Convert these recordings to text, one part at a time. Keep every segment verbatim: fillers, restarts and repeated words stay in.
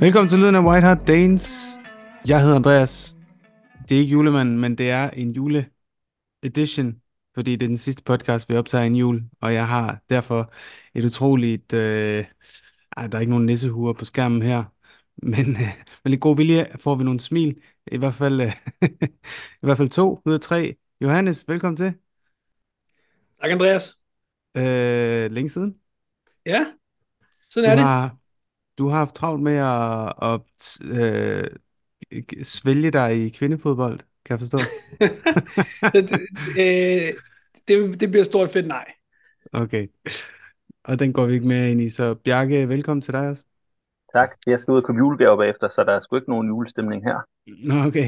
Velkommen til Lyden af White Hart Danes. Jeg hedder Andreas. Det er ikke julemanden, men det er en jule-edition, fordi det er den sidste podcast, vi optager i en jul, og jeg har derfor et utroligt... Øh, ej, der er ikke nogen nissehuer på skærmen her, men øh, med lidt god vilje får vi nogle smil. I hvert fald, øh, i hvert fald to ud af tre. Johannes, velkommen til. Tak, Andreas. Øh, længe siden. Ja, sådan Du er det. har, du har haft travlt med at, at øh, svælge dig i kvindefodbold, kan jeg forstå. det, øh, det, det bliver stort fedt nej. Okay, og den går vi ikke mere ind i, så Bjarke, velkommen til dig også. Tak. Jeg skal ud og købe julegaver bagefter, så der er sgu ikke nogen julestemning her. Nå, okay.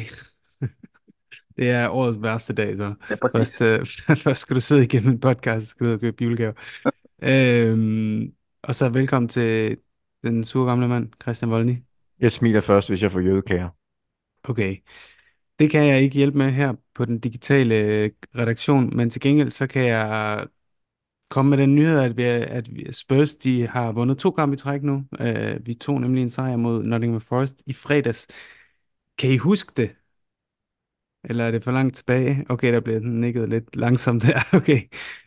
Det er årets værste dag, så Det er præcis. først, øh, først skal du sidde igennem en podcast, så skal du ud og købe julegaver. Øhm, og så velkommen til den sure gamle mand, Christian Volny. Jeg smiler først, hvis jeg får jødekager. Okay, det kan jeg ikke hjælpe med her på den digitale øh, redaktion, men til gengæld så kan jeg komme med den nyhed, at, vi, at vi- Spurs de har vundet to kampe i træk nu. Uh, vi tog nemlig en sejr mod Nottingham Forest i fredags. Kan I huske det? Eller er det for langt tilbage? Okay, der blev den nikket lidt langsomt der. Okay.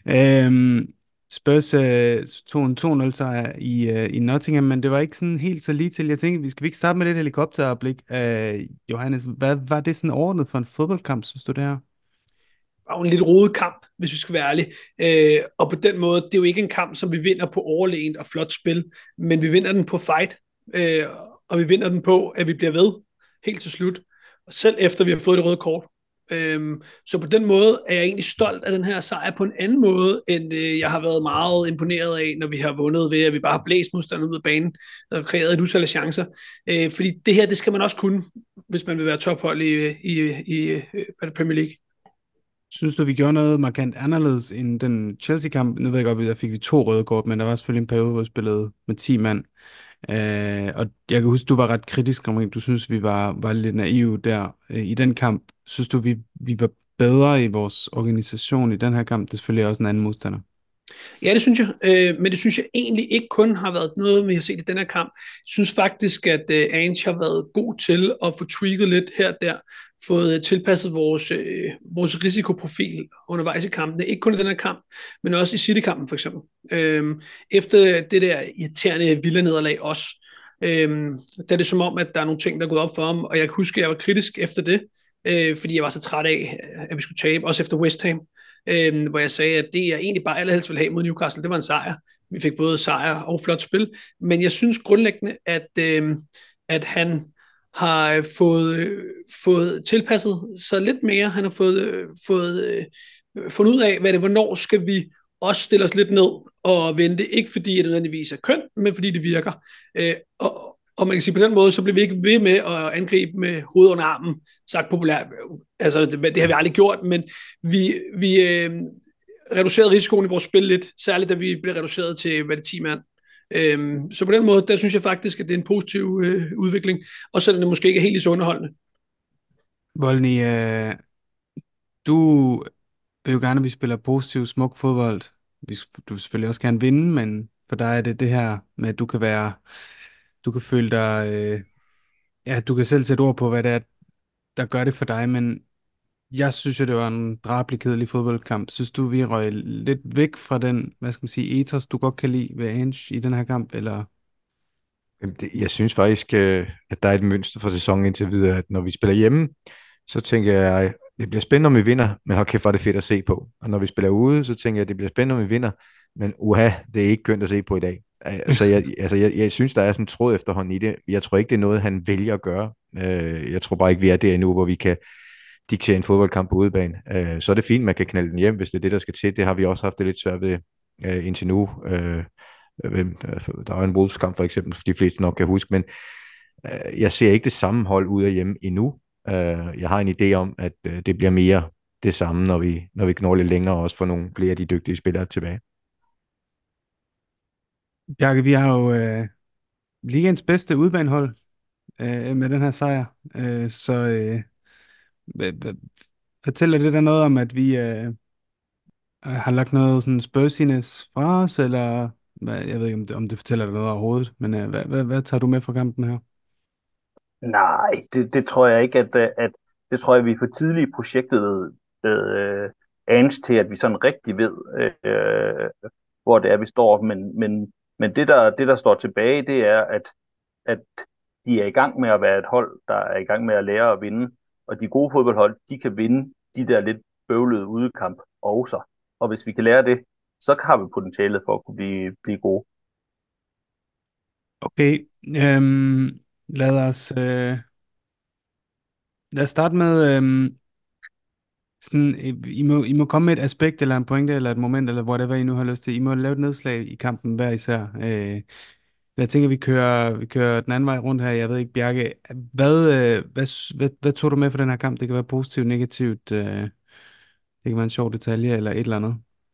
Um, Spurs uh, tog en to nul sejr i, uh, i Nottingham, men det var ikke sådan helt så lige til. Jeg tænkte, vi skal vi ikke starte med det helikopteropblik. Uh, Johannes, hvad var det sådan ordnet for en fodboldkamp, synes du det her? Det var jo en lidt rodet kamp, hvis vi skal være ærlige. Øh, og på den måde, det er jo ikke en kamp, som vi vinder på overlegent og flot spil, men vi vinder den på fight, øh, og vi vinder den på, at vi bliver ved helt til slut, og selv efter vi har fået det røde kort. Øhm, så på den måde er jeg egentlig stolt af den her sejr på en anden måde, end øh, jeg har været meget imponeret af, når vi har vundet ved, at vi bare har blæst modstanderen ud af banen og kreeret et utal af chancer. Øh, fordi det her, det skal man også kunne, hvis man vil være tophold i, i, i, i Premier League. Synes du, vi gjorde noget markant anderledes end den Chelsea-kamp? Nu ved jeg godt, at der fik vi to røde kort, men der var selvfølgelig en periode, hvor vi spillede med ti mand. Øh, og jeg kan huske, du var ret kritisk omkring, du synes, vi var, var lidt naive der øh, i den kamp. Synes du, vi, vi var bedre i vores organisation i den her kamp? Det er selvfølgelig også en anden modstander. Ja, det synes jeg, øh, men det synes jeg egentlig ikke kun har været noget, vi har set i den her kamp. Jeg synes faktisk, at øh, Ange har været god til at få tweaked lidt her og der, fået tilpasset vores, øh, vores risikoprofil undervejs i kampene. Ikke kun i den her kamp, men også i City-kampen for eksempel. Øh, efter det der irriterende Villa-nederlag også, øh, der er det som om, at der er nogle ting, der er gået op for ham, og jeg kan huske, at jeg var kritisk efter det, øh, fordi jeg var så træt af, at vi skulle tabe, også efter West Ham. Øh, hvor jeg sagde, at det jeg egentlig bare allerhelst ville have mod Newcastle, det var en sejr. Vi fik både sejr og flot spil, men jeg synes grundlæggende, at, øh, at han har fået, øh, fået tilpasset sig lidt mere. Han har fået, øh, fået øh, fundet ud af, hvad det, hvornår skal vi også stille os lidt ned og vente, ikke fordi det nødvendigvis er kønt, men fordi det virker. Øh, og, og man kan sige på den måde, så bliver vi ikke ved med at angribe med hovedet under armen, sagt populært. Altså, det, det har vi aldrig gjort, men vi, vi øh, reducerede risikoen i vores spil lidt, særligt da vi blev reduceret til, hvad det ti mand. Øhm, så på den måde, der synes jeg faktisk, at det er en positiv øh, udvikling, og selvom det måske ikke er helt lige så underholdende. Volny, øh, du vil jo gerne, at vi spiller positiv, smuk fodbold. Vi, du vil selvfølgelig også gerne vinde, men for dig er det det her med, at du kan være, du kan føle dig, øh, ja, du kan selv sætte ord på, hvad det er, der gør det for dig, men jeg synes jo, det var en drabelig kedelig fodboldkamp. Synes du, vi røg lidt væk fra den, hvad skal man sige, ethos, du godt kan lide ved Ange i den her kamp, eller? Jamen, det- Jeg synes faktisk, øh, at der er et mønster for sæsonen indtil videre, at når vi spiller hjemme, så tænker jeg, det bliver spændende, om vi vinder, men hold kæft, hvor er det fedt at se på. Og når vi spiller ude, så tænker jeg, det bliver spændende, om vi vinder, men uha, det er ikke kønt at se på i dag. Altså, jeg, altså, jeg, jeg synes, der er sådan en tråd efterhånden i det. Jeg tror ikke, det er noget, han vælger at gøre. Øh, Jeg tror bare ikke, vi er der endnu, hvor vi kan diktere en fodboldkamp på udebane. Øh, Så er det fint, man kan knalde den hjem, hvis det er det, der skal til. Det har vi også haft det lidt svært ved øh, indtil nu. Øh, hvem- Der var en Wolves-kamp for eksempel, for de fleste nok kan huske, men øh, jeg ser ikke det samme hold ud af hjemme endnu. Øh, Jeg har en idé om, at øh, det bliver mere det samme, når vi, når vi knår lidt længere, og også får nogle flere af de dygtige spillere tilbage. Bjarke, vi har jo øh, ligens bedste udbanehold øh, med den her sejr, øh, så øh, hvad- hvad- fortæller det der noget om, at vi øh, har lagt noget sådan Spursiness fra os, eller hvad, jeg ved ikke, om det, om det fortæller dig noget overhovedet, men øh, hvad, hvad, hvad tager du med fra kampen her? Nej, det, det tror jeg ikke, at, øh, at det tror jeg, vi er for tidligt i projektet med øh, Ange til, at vi sådan rigtig ved, øh, hvor det er, vi står. Men, men, men det, der, det, der står tilbage, det er, at, at de er i gang med at være et hold, der er i gang med at lære at vinde. Og de gode fodboldhold, de kan vinde de der lidt bøvlede udekamp også. Og hvis vi kan lære det, så har vi potentialet for at kunne blive, blive gode. Okay, øhm, lad os, øh, lad os starte med, øhm, sådan, øh, I må, I må komme med et aspekt, eller en pointe, eller et moment, eller whatever I nu har lyst til. I må lave et nedslag i kampen hver især. Øh, jeg tænker, vi kører, vi kører den anden vej rundt her. Jeg ved ikke, Bjarke, hvad, øh, hvad, s- hvad, hvad tog du med for den her kamp? Det kan være positivt, negativt, øh, det kan være en sjov detalje, eller et eller andet.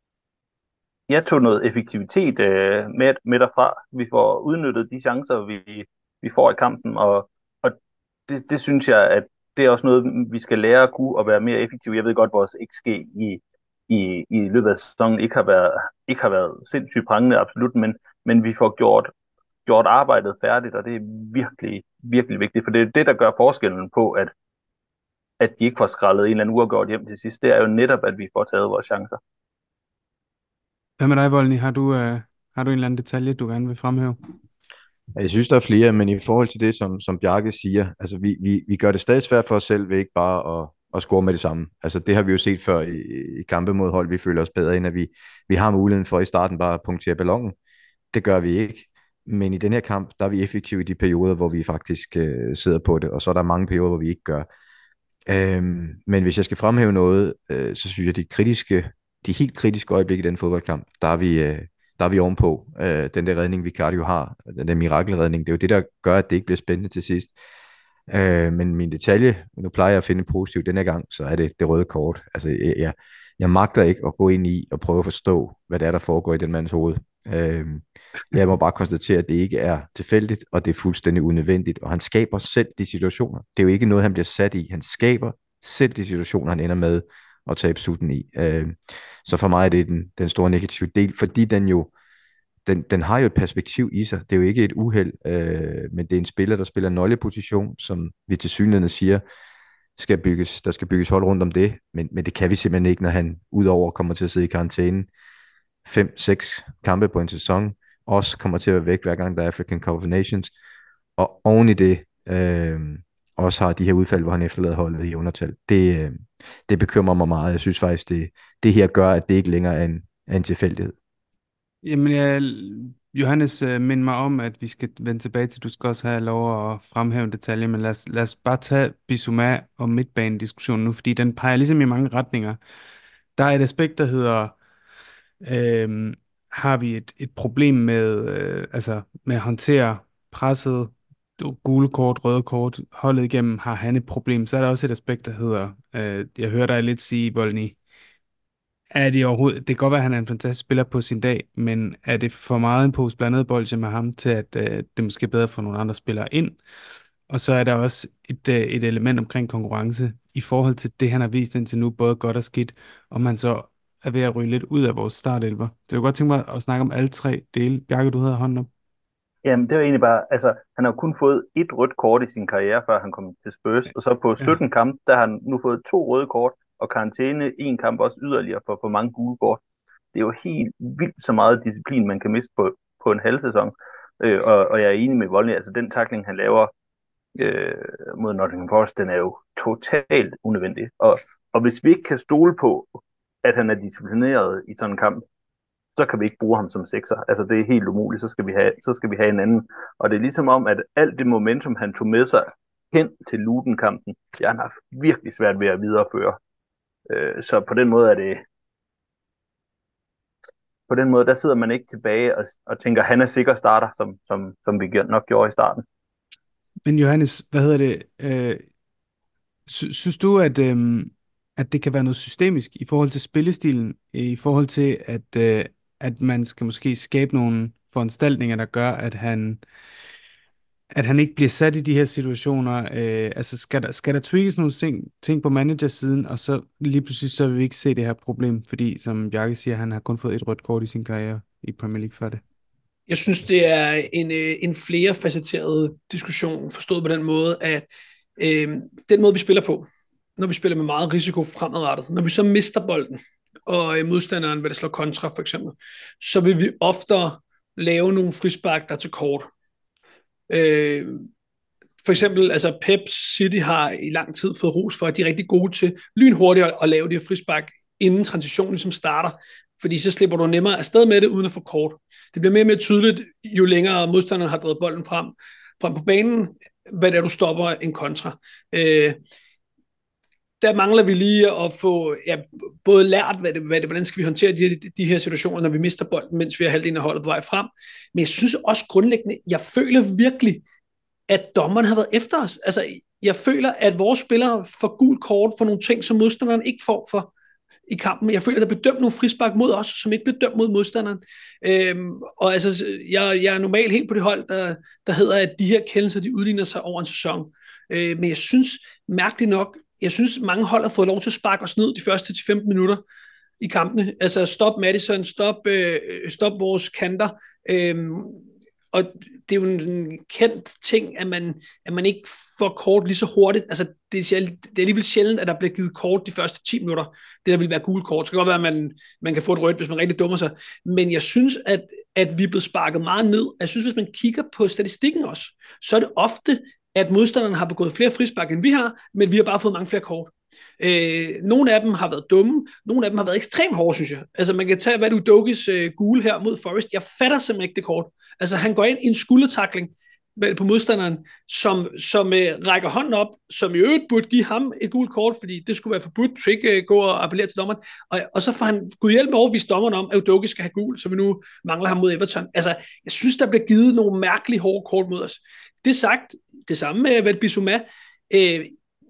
Jeg tog noget effektivitet øh, med, med derfra. Vi får udnyttet de chancer, vi, vi får i kampen, og, og det, det synes jeg, at det er også noget, vi skal lære at kunne og være mere effektive. Jeg ved godt, at vores X G i, i, i løbet af sæsonen ikke har været, ikke har været sindssygt prangende, absolut, men, men vi får gjort, gjort arbejdet færdigt, og det er virkelig, virkelig vigtigt, for det er det, der gør forskellen på, at, at de ikke får skrællet en eller anden uafgjort hjem til sidst. Det er jo netop, at vi får taget vores chancer. Hvad med dig, Volny? Har du, øh, har du en eller anden detalje, du gerne vil fremhæve? Jeg synes, der er flere, men i forhold til det, som, som Bjarke siger, altså vi, vi, vi gør det stadig svært for os selv ved ikke bare at, at score med det samme. Altså det har vi jo set før i, i kampe mod hold, vi føler os bedre ind, at vi, vi har muligheden for i starten bare at punktere ballonen. Det gør vi ikke. Men i den her kamp, der er vi effektive i de perioder, hvor vi faktisk øh, sidder på det, og så er der mange perioder, hvor vi ikke gør. Øhm, men hvis jeg skal fremhæve noget, øh, så synes jeg, de kritiske, de helt kritiske øjeblikke i den fodboldkamp, der er vi, øh, der er vi ovenpå. Øh, den der redning, Vicario har, den der mirakelredning, det er jo det, der gør, at det ikke bliver spændende til sidst. Øh, men min detalje, nu plejer jeg at finde positivt denne gang, så er det det røde kort. Altså, jeg, jeg, jeg magter ikke at gå ind i og prøve at forstå, hvad det er, der foregår i den mands hoved. Øh, jeg må bare konstatere, at det ikke er tilfældigt, og det er fuldstændig unødvendigt, og han skaber selv de situationer. Det er jo ikke noget, han bliver sat i. Han skaber selv de situationer, han ender med at tabe sutten i. Øh, så for mig er det den, den store negative del, fordi den jo den, den har jo et perspektiv i sig. Det er jo ikke et uheld, øh, men det er en spiller, der spiller en nøgleposition, som vi til synligheden siger, skal bygges, der skal bygges hold rundt om det, men, men det kan vi simpelthen ikke, når han udover kommer til at sidde i karantæne fem seks kampe på en sæson, også kommer til at være væk, hver gang der er African Cup of Nations, og oven i det, øh, også har de her udfald, hvor han efterlader holdet i undertal. Det, øh, det bekymrer mig meget. Jeg synes faktisk, det, det her gør, at det ikke længere er en, er en tilfældighed. Jamen, jeg, Johannes, øh, mind mig om, at vi skal vende tilbage til, du skal også have lov at fremhæve en detalje, men lad os, lad os bare tage Bissouma og midtbanediskussionen nu, fordi den peger ligesom i mange retninger. Der er et aspekt, der hedder, øh, har vi et, et problem med, øh, altså, med at håndtere presset, gule kort, røde kort, holdet igennem, har han et problem. Så er der også et aspekt, der hedder, øh, jeg hører dig lidt sige, Volny, er det overhovedet, det kan godt være, at han er en fantastisk spiller på sin dag, men er det for meget en pose blandet bolde med ham til, at øh, det måske er bedre for nogle andre spillere ind? Og så er der også et, øh, et element omkring konkurrence i forhold til det, han har vist indtil nu, både godt og skidt, om han så er ved at ryge lidt ud af vores startelver. Så jeg kunne godt tænke mig at snakke om alle tre dele. Bjarke, du havde hånden op. Jamen, det var egentlig bare, altså, han har kun fået et rødt kort i sin karriere, før han kom til Spurs, og så på Ja. sytten kampe, der har han nu fået to røde kort, og karantæne en kamp også yderligere for for mange gule kort. Det er jo helt vildt så meget disciplin, man kan miste på, på en halv sæson. Øh, og, og jeg er enig med Volney, altså den tackling, han laver øh, mod Nottingham Forest, den er jo totalt unødvendig. Og, og hvis vi ikke kan stole på, at han er disciplineret i sådan en kamp, så kan vi ikke bruge ham som sekser. Altså det er helt umuligt, så skal vi have, så skal vi have en anden. Og det er ligesom om, at alt det momentum, han tog med sig hen til Luton-kampen, det har han haft virkelig svært ved at videreføre. Øh, så på den måde er det, på den måde, der sidder man ikke tilbage og, og tænker, han er sikker starter, som, som, som vi nok gjorde i starten. Men Johannes, hvad hedder det? Øh, sy- synes du, at, øhm, at det kan være noget systemisk i forhold til spillestilen, i forhold til, at, øh, at man skal måske skabe nogle foranstaltninger, der gør, at han, at han ikke bliver sat i de her situationer? Øh, altså, skal der, skal der tweakes nogle ting, ting på managersiden, og så lige pludselig så vil vi ikke se det her problem, fordi, som Bjarke siger, han har kun fået et rødt kort i sin karriere i Premier League før det. Jeg synes, det er en, øh, en flerfacetteret diskussion, forstået på den måde, at øh, den måde, vi spiller på, når vi spiller med meget risiko fremadrettet, når vi så mister bolden, og øh, modstanderen vil slå kontra for eksempel, så vil vi oftere lave nogle frispark, der er til kort. Øh, for eksempel, altså Pep City har i lang tid fået ros for, at de er rigtig gode til lynhurtigt at lave de her frispark, inden transitionen ligesom starter, fordi så slipper du nemmere afsted med det, uden at få kort. Det bliver mere og mere tydeligt, jo længere modstanderen har drevet bolden frem, frem på banen, hvad det er, du stopper en kontra. Øh, der mangler vi lige at få ja, både lært, hvad det, hvad det, hvordan skal vi håndtere de, de her situationer, når vi mister bolden, mens vi har halvdelen af holdet på vej frem. Men jeg synes også grundlæggende, jeg føler virkelig, at dommeren har været efter os. Altså, jeg føler, at vores spillere får gul kort for nogle ting, som modstanderen ikke får for i kampen. Jeg føler, at der bliver dømt nogle frispark mod os, som ikke bliver dømt mod modstanderen. Øhm, og altså, jeg, jeg er normalt helt på det hold, der, der hedder, at de her kendelser, de udligner sig over en sæson. Øh, men jeg synes, mærkeligt nok, jeg synes, mange hold har fået lov til at sparke os ned de første til femten minutter i kampene. Altså, stop Madison, stop, øh, stop vores kanter. Øh, og det er jo en kendt ting, at man, at man ikke får kort lige så hurtigt. Altså, det er, det er alligevel sjældent, at der bliver givet kort de første ti minutter. Det der vil være gule kort. Det kan godt være, at man, man kan få et rødt, hvis man rigtig dummer sig. Men jeg synes, at, at vi er blevet sparket meget ned. Jeg synes, hvis man kigger på statistikken også, så er det ofte, at modstanderne har begået flere frispark, end vi har, men vi har bare fået mange flere kort. Øh, nogle af dem har været dumme, nogle af dem har været ekstremt hårde, synes jeg. Altså man kan tage, hvad du Dogis øh, gule her mod Forrest. Jeg fatter simpelthen ikke det kort. Altså han går ind i en skuldertakling på modstanderen, som, som øh, rækker hånden op, som i øvrigt burde give ham et gult kort, fordi det skulle være forbudt, du ikke øh, gå og appellere til dommeren. Og, og så får han gud hjælp med overbevist dommeren om, at Udogi skal have gul, så vi nu mangler ham mod Everton. Altså jeg synes, der bliver givet nogle mærkelige hårde kort mod os. Det sagt, det samme med Val Bissouma, øh,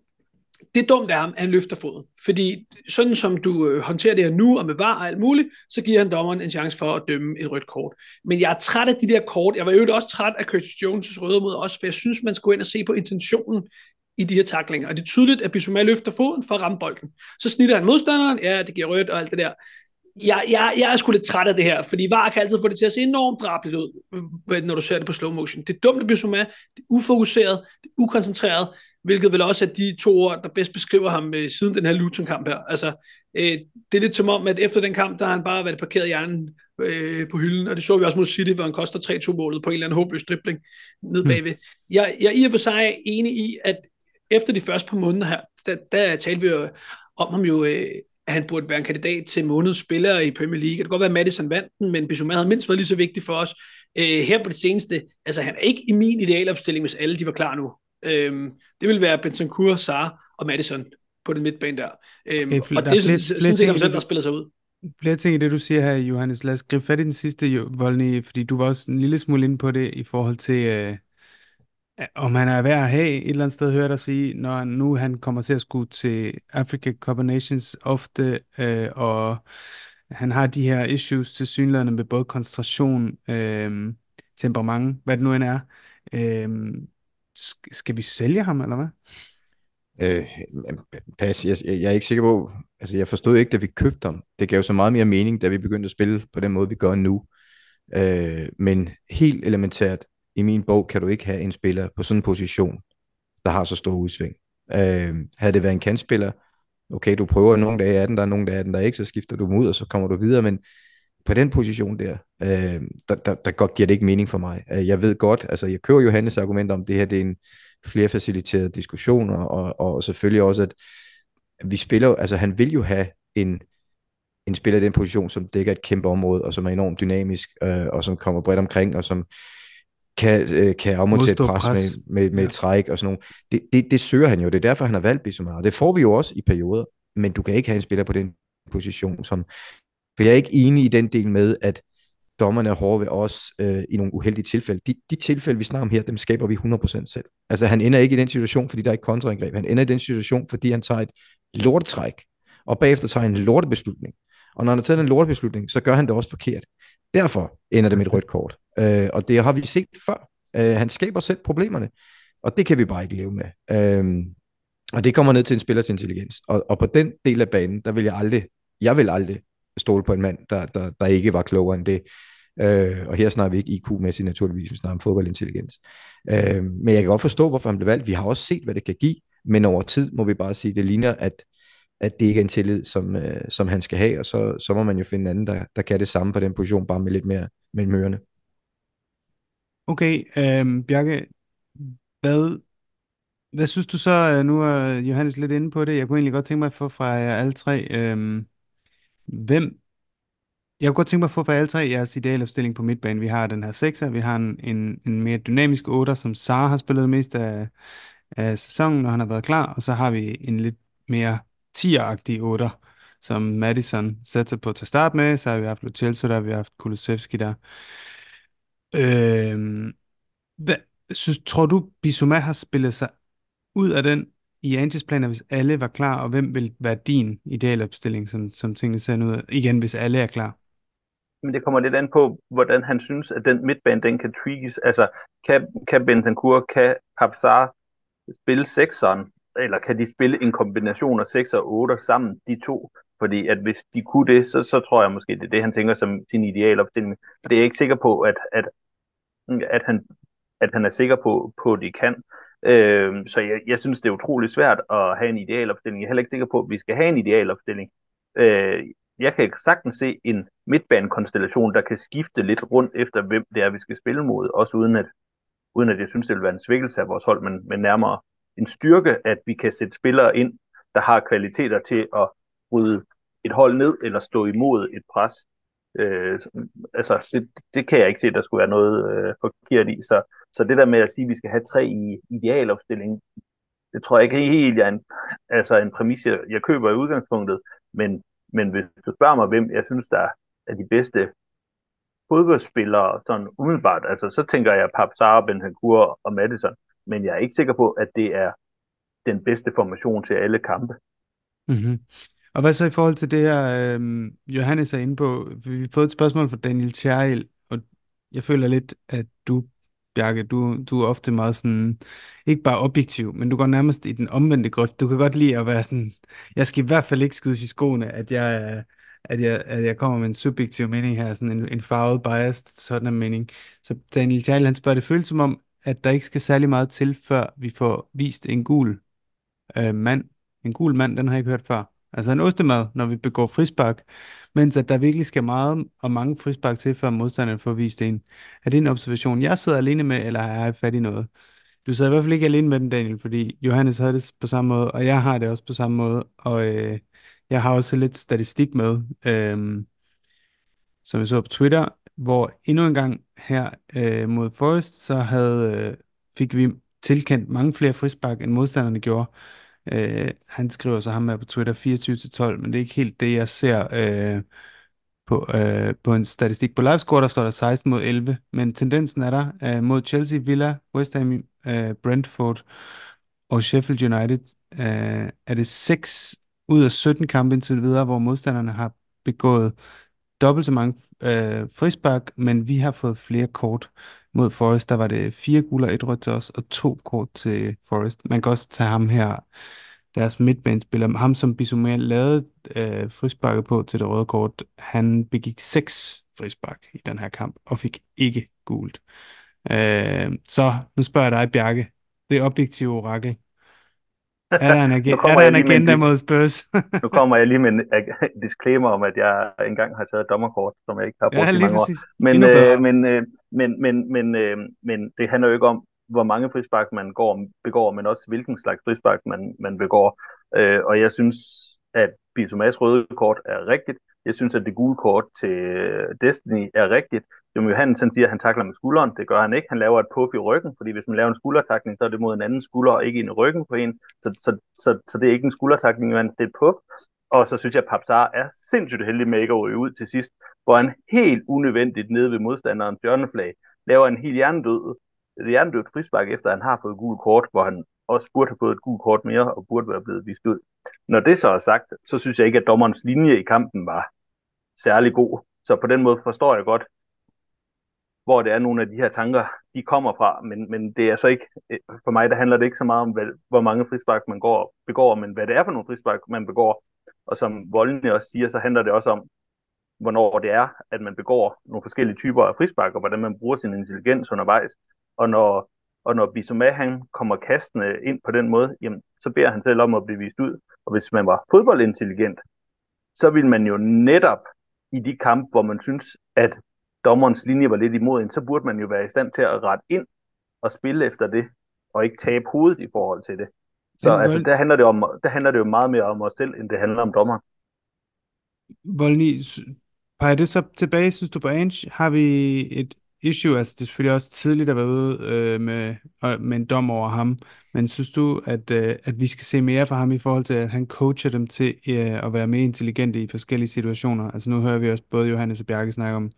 det er dumt af ham, at han løfter foden. Fordi sådan som du øh, håndterer det her nu, og med var og alt muligt, så giver han dommeren en chance for at dømme et rødt kort. Men jeg er træt af de der kort. Jeg var jo også træt af Curtis Jones' røde mod os, for jeg synes, man skal gå ind og se på intentionen i de her taklinger. Og det er tydeligt, at Bissouma løfter foden for at ramme bolden. Så snitter han modstanderen, ja, det giver rødt og alt det der. Jeg, jeg, jeg er sgu lidt træt af det her, fordi V A R kan altid få det til at se enormt drabligt ud, når du ser det på slow motion. Det er dumt af Bissouma, det er ufokuseret, det er ukoncentreret, hvilket vel også er de to ord, der bedst beskriver ham øh, siden den her Luton-kamp her. Altså, øh, det er lidt som om, at efter den kamp, der har han bare været parkeret hjernen øh, på hylden, og det så vi også mod City, hvor han koster tre to målet på en eller anden håbløs dribling ned bagved. Mm. Jeg, jeg er i og for sig enig i, at efter de første par måneder her, der, der talte vi jo om ham jo, øh, at han burde være en kandidat til månedens spillere i Premier League. Det kan godt være, at Madison vandt den, men Bissouma havde mindst været lige så vigtig for os. Øh, her på det seneste, altså han er ikke i min idealopstilling, hvis alle de var klar nu. Øhm, det vil være Bentancur, Sarr og Madison på den midtbane der. Øhm, okay, og det er sådan, sådan set ham selv, der spiller sig ud. Flere ting i det, du siger her, Johannes. Lad os gribe fat i den sidste, Volny, fordi du var også en lille smule inde på det i forhold til, øh, om han er værd at have et eller andet sted, hørt dig sige, når nu han kommer til at skulle til Africa Cup of Nations ofte, øh, og han har de her issues til synligheden med både koncentration, øh, temperament, hvad det nu end er. Øh, skal vi sælge ham, eller hvad? Øh, pas, jeg, jeg er ikke sikker på, altså jeg forstod ikke, da vi købte ham. Det gav så meget mere mening, da vi begyndte at spille på den måde, vi gør nu. Øh, men helt elementært, i min bog, kan du ikke have en spiller på sådan en position, der har så stor udsving. Øh, havde det været en kantspiller, okay, du prøver nogle dage af den, der er nogle dage af den, der ikke, så skifter du dem ud, og så kommer du videre, men på den position der, øh, der, der, der godt giver det ikke mening for mig. Jeg ved godt, altså jeg kører Johannes argument om, det her det er en flerfaciliteret diskussion, og, og, og selvfølgelig også, at vi spiller, altså han vil jo have en, en spiller i den position, som dækker et kæmpe område, og som er enormt dynamisk, øh, og som kommer bredt omkring, og som kan, øh, kan afmontere et pres, pres med, med, med ja. et træk og sådan noget. Det, det, det søger han jo, det er derfor, han har valgt Bissouma, og det får vi jo også i perioder, men du kan ikke have en spiller på den position, som, for jeg er ikke enig i den del med, at dommerne er hårde ved os øh, i nogle uheldige tilfælde. De, de tilfælde, vi snakker om her, dem skaber vi hundrede procent selv. Altså han ender ikke i den situation, fordi der er et kontraangreb. Han ender i den situation, fordi han tager et lortetræk, og bagefter tager han en lortebeslutning. Og når han har taget en lortebeslutning, så gør han det også forkert. Derfor ender det med et rødt kort. Øh, og det har vi set før. Øh, han skaber selv problemerne, og det kan vi bare ikke leve med. Øh, og det kommer ned til en spillers intelligens. Og, og på den del af banen, der vil jeg aldrig, jeg vil aldrig stole på en mand, der, der, der ikke var klogere end det. Øh, og her snakker vi ikke I Q-mæssigt naturligvis, vi snakker om fodboldintelligens. Øh, men jeg kan godt forstå, hvorfor han blev valgt. Vi har også set, hvad det kan give, men over tid må vi bare sige, det ligner, at, at det ikke er en tillid, som, øh, som han skal have, og så, så må man jo finde en anden, der, der kan det samme på den position, bare med lidt mere mellem ørerne. Okay, øhm, Bjarke, hvad, hvad synes du så, øh, nu er Johannes lidt inde på det, jeg kunne egentlig godt tænke mig at få fra jer alle tre, øhm, hvem, jeg kunne godt tænke mig at få fra alle tre jeres idealopstilling på midtbanen. Vi har den her sekser, vi har en, en, en mere dynamisk otter, som Sara har spillet mest af, af sæsonen, når han har været klar, og så har vi en lidt mere tier-agtig otter, som Madison sætter på til at starte med, så har vi haft Lo Celso, der har vi haft Kulusevski der. Øhm, hvad, synes, tror du, Bissouma har spillet sig ud af den i Anges planer, hvis alle var klar, og hvem vil være din idealopstilling, som, som tingene ser ud af? Igen, hvis alle er klar. Men det kommer lidt an på, hvordan han synes, at den midtbane, den kan tweakes. Altså, kan, kan Bentancur, kan Papsar spille sekseren, eller kan de spille en kombination af seks og otte sammen, de to? Fordi at hvis de kunne det, så, så tror jeg måske, det er det, han tænker som sin idealopstilling. Det er jeg ikke sikker på, at, at, at, han, at han er sikker på, på at de kan. Øh, så jeg, jeg synes, det er utrolig svært at have en idealopstilling. Jeg er heller ikke sikker på, at vi skal have en idealopstilling. Øh, jeg kan sagtens se en midtbanekonstellation, der kan skifte lidt rundt efter, hvem det er, vi skal spille mod, også uden at, uden at jeg synes, det vil være en svækkelse af vores hold, men, men nærmere en styrke, at vi kan sætte spillere ind, der har kvaliteter til at bryde et hold ned, eller stå imod et pres. Øh, altså, det, det kan jeg ikke se, der skulle være noget øh, forkert i. Så, så det der med at sige, at vi skal have tre i idealopstilling, det tror jeg ikke helt, jeg er en, altså en præmis, jeg, jeg køber i udgangspunktet, men, men hvis du spørger mig, hvem jeg synes, der er de bedste fodboldspillere, sådan umiddelbart, altså så tænker jeg Pap Sarr, Bentancur og Madison, men jeg er ikke sikker på, at det er den bedste formation til alle kampe. Mm-hmm. Og hvad så i forhold til det her, øh, Johannes er inde på, vi har fået et spørgsmål fra Daniel Tjeril, og jeg føler lidt, at du, Bjarke, du, du er ofte meget sådan, ikke bare objektiv, men du går nærmest i den omvendte grøft. Du kan godt lide at være sådan, jeg skal i hvert fald ikke skydes i skoene, at jeg, er- at jeg, at jeg kommer med en subjektiv mening her, sådan en, en farvet biased sådan en mening. Så Daniel Tjeril, han spørger, det føles som om, at der ikke skal særlig meget til, før vi får vist en gul øh, mand. En gul mand, den har jeg ikke hørt før. Altså en ostemad, når vi begår frispark, mens at der virkelig skal meget og mange frispark til, før modstanderen får vist en. Er det en observation, jeg sidder alene med, eller har jeg fat i noget? Du sidder i hvert fald ikke alene med den, Daniel, fordi Johannes havde det på samme måde, og jeg har det også på samme måde, og øh, jeg har også lidt statistik med, øh, som jeg så på Twitter, hvor endnu en gang her øh, mod Forest, så havde, øh, fik vi tilkendt mange flere frispark, end modstanderne gjorde. Øh, han skriver så ham her på Twitter fireogtyve til tolv, men det er ikke helt det, jeg ser øh, på, øh, på en statistik. På livescore, der står der seksten mod elleve, men tendensen er der øh, mod Chelsea, Villa, West Ham, øh, Brentford og Sheffield United. Øh, er det seks ud af sytten kampe indtil videre, hvor modstanderne har begået dobbelt så mange øh, frispark, men vi har fået flere kort mod Forest. Der var det fire gule og et rødt til os, og to kort til Forest. Man kan også tage ham her, deres midtbanespiller, ham som Bissouma lavede øh, frisparket på til det røde kort. Han begik seks frispark i den her kamp, og fik ikke gult. Øh, så nu spørger jeg dig, Bjarke, det objektive orakel. Er der en, Nu ag- er kommer der jeg en lige med agenda en, mod Spurs? nu kommer jeg lige med en ag- disclaimer om, at jeg engang har taget dommerkort, som jeg ikke har brugt Ja, i lige mange år. præcis. Men, Endnu øh, bedre. men, øh, men, men, men, øh, men det handler jo ikke om, hvor mange frispark man går, begår, men også hvilken slags frispark man, man begår. Øh, og jeg synes, at Bissoumas røde kort er rigtigt. Jeg synes, at det gule kort til Destiny er rigtigt. Som Johannes han siger, at han takler med skulderen. Det gør han ikke. Han laver et puff i ryggen, fordi hvis man laver en skuldertakning, så er det mod en anden skulder, og ikke ind i ryggen på en. Så, så, så, så det er ikke en skuldertakning, men det er et puff. Og så synes jeg, at Papsar er sindssygt heldig med ikke at ryge ud til sidst, hvor han helt unødvendigt nede ved modstanderens hjørneflag laver en helt hjernedød, hjernedød frispark, efter han har fået gul kort, hvor han også burde have fået et gul kort mere, og burde være blevet vist ud. Når det så er sagt, så synes jeg ikke, at dommerens linje i kampen var særlig god. Så på den måde forstår jeg godt, hvor det er nogle af de her tanker, de kommer fra, men, men det er så ikke, for mig der handler det ikke så meget om, hvad, hvor mange frispark man går, begår, men hvad det er for nogle frispark, man begår. Og som Voldene også siger, så handler det også om, hvornår det er, at man begår nogle forskellige typer af frispark, og hvordan man bruger sin intelligens undervejs. Og når, og når Bissouma, han kommer kastende ind på den måde, jamen, så beder han selv om at blive vist ud. Og hvis man var fodboldintelligent, så ville man jo netop i de kampe, hvor man synes, at dommerens linje var lidt imod en, så burde man jo være i stand til at rette ind og spille efter det, og ikke tabe hovedet i forhold til det. Så Men, altså, Vold, der, handler det om, der handler det jo meget mere om os selv, end det handler om dommeren. Voldny, s- peger det så tilbage, synes du, på Ange? Har vi et issue? Altså, det er selvfølgelig også tidligt at være ude øh, med, øh, med en dom over ham, men synes du, at, øh, at vi skal se mere fra ham i forhold til, at han coacher dem til øh, at være mere intelligente i forskellige situationer? Altså, nu hører vi også både Johannes og Bjarke snakke om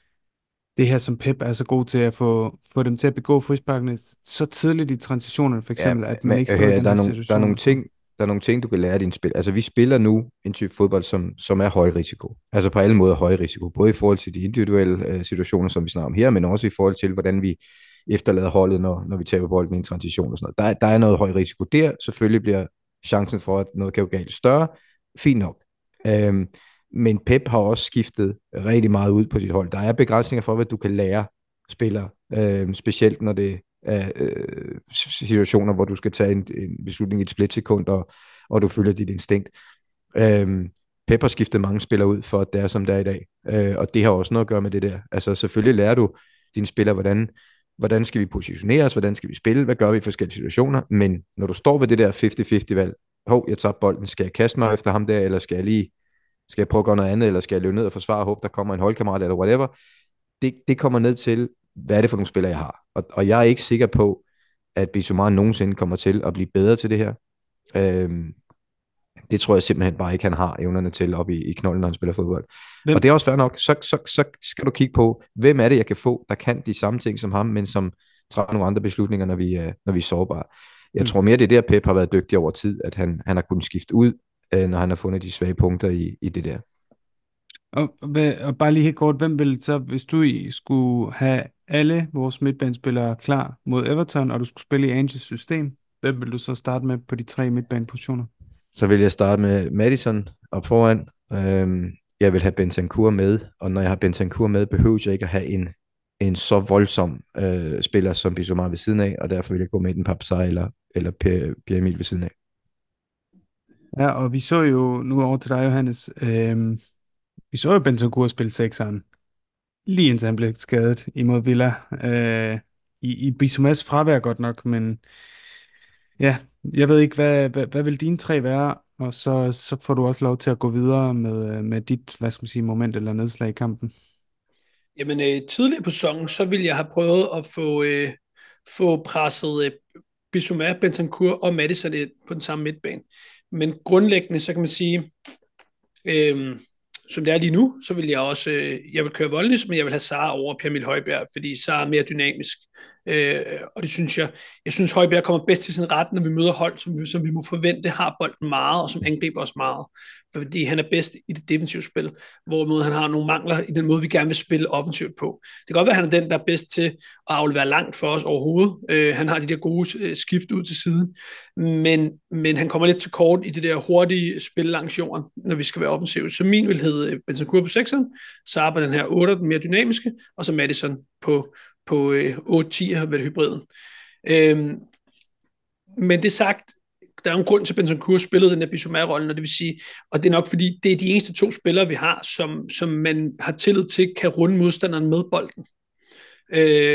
det her, som Pep er så god til at få, få dem til at begå frisparkene så tidligt i transitionerne, for Ja, eksempel, at man men ikke står i okay, den der er her nogle, der er situation. nogle og så- ting, der er nogle ting, du kan lære af dine spil. Altså, vi spiller nu en type fodbold, som, som er høj risiko. Altså på alle måder høj risiko. Både i forhold til de individuelle øh, situationer, som vi snakker om her, men også i forhold til, hvordan vi efterlader holdet, når, når vi taber bolden i en transition og sådan noget. Der, der er noget høj risiko der. Selvfølgelig bliver chancen for, at noget kan gå galt større. Fint nok. Øhm, men Pep har også skiftet rigtig meget ud på dit hold. Der er begrænsninger for, hvad du kan lære spillere. Øhm, specielt når det af øh, situationer, hvor du skal tage en, en beslutning i et splitsekund, og, og du følger dit instinkt. Øhm, Pep har skiftet mange spillere ud, for at det er, som det er i dag. Øh, og det har også noget at gøre med det der. Altså selvfølgelig lærer du dine spillere, hvordan, hvordan skal vi positionere os, hvordan skal vi spille, hvad gør vi i forskellige situationer, men når du står ved det der halvtreds halvtreds valg, hov, jeg tager bolden, skal jeg kaste mig efter ham der, eller skal jeg lige, skal jeg prøve at gøre noget andet, eller skal jeg løbe ned og forsvare og håbe, der kommer en holdkammerat, eller whatever, det, det kommer ned til, hvad er det for nogle spillere, jeg har. Og, og jeg er ikke sikker på, at Bissouma nogensinde kommer til at blive bedre til det her. Øhm, det tror jeg simpelthen bare ikke, han har evnerne til op i, i knolden, når han spiller fodbold. Hvem, Og det er også fair nok. Så, så, så skal du kigge på, hvem er det, jeg kan få, der kan de samme ting som ham, men som træffer nogle andre beslutninger, når vi, øh, når vi er sårbare. Jeg mm. tror mere, det er der, Pep har været dygtig over tid, at han, han har kunnet skifte ud, øh, når han har fundet de svage punkter i, i det der. Og, hvad, og bare lige helt kort, hvem vil så, hvis du i skulle have alle vores midtbanespillere klar mod Everton, og du skulle spille i Anges system, hvem vil du så starte med på de tre midtbanepositioner? Så vil jeg starte med Madison op foran. Øhm, jeg vil have Bentancur med, og når jeg har Bentancur med, behøver jeg ikke at have en, en så voldsom øh, spiller som Bissouma ved siden af, og derfor vil jeg gå med den Papsai eller, eller Pierre Emil ved siden af. Ja, og vi så jo, nu over til dig, Johannes, øhm, vi så jo Bentancur spille sekseren, lige indtil han blev skadet imod Villa. Øh, i, i Bissoumas fravær godt nok, men ja, jeg ved ikke, hvad, hvad, hvad vil dine tre være? Og så, så får du også lov til at gå videre med, med dit, hvad skal man sige, moment eller nedslag i kampen. Jamen, øh, tidligere på sæsonen, så ville jeg have prøvet at få, øh, få presset øh, Bissouma, Bentancur og Madison ind på den samme midtbane. Men grundlæggende, så kan man sige, øh, som det er lige nu, så vil jeg også, øh, jeg vil køre Voldny, men jeg vil have Sara over Per Emil Højbjerg, fordi Sara er mere dynamisk. Øh, og det synes jeg, jeg synes Højbjerg kommer bedst til sin ret, når vi møder hold, som vi, som vi må forvente har bolden meget, og som angriber os meget. Fordi han er bedst i det defensive spil, hvorimod han har nogle mangler i den måde, vi gerne vil spille offensivt på. Det kan godt være, at han er den, der er bedst til at aflevere langt for os overhovedet. Øh, han har de der gode øh, skift ud til siden, men, men han kommer lidt til kort i det der hurtige spil langs jorden, når vi skal være offensive. Så min vil hedde Bentancur på sekseren, Sara på den her otter, den mere dynamiske, og så Madison på, på øh, otte ti med hybriden. Øhm, men det sagt, der er jo en grund til, at Bentancur spillede den her Bissouma-rollen, og det vil sige, og det er nok fordi, det er de eneste to spillere, vi har, som, som man har tillid til, kan runde modstanderen med bolden. Øh,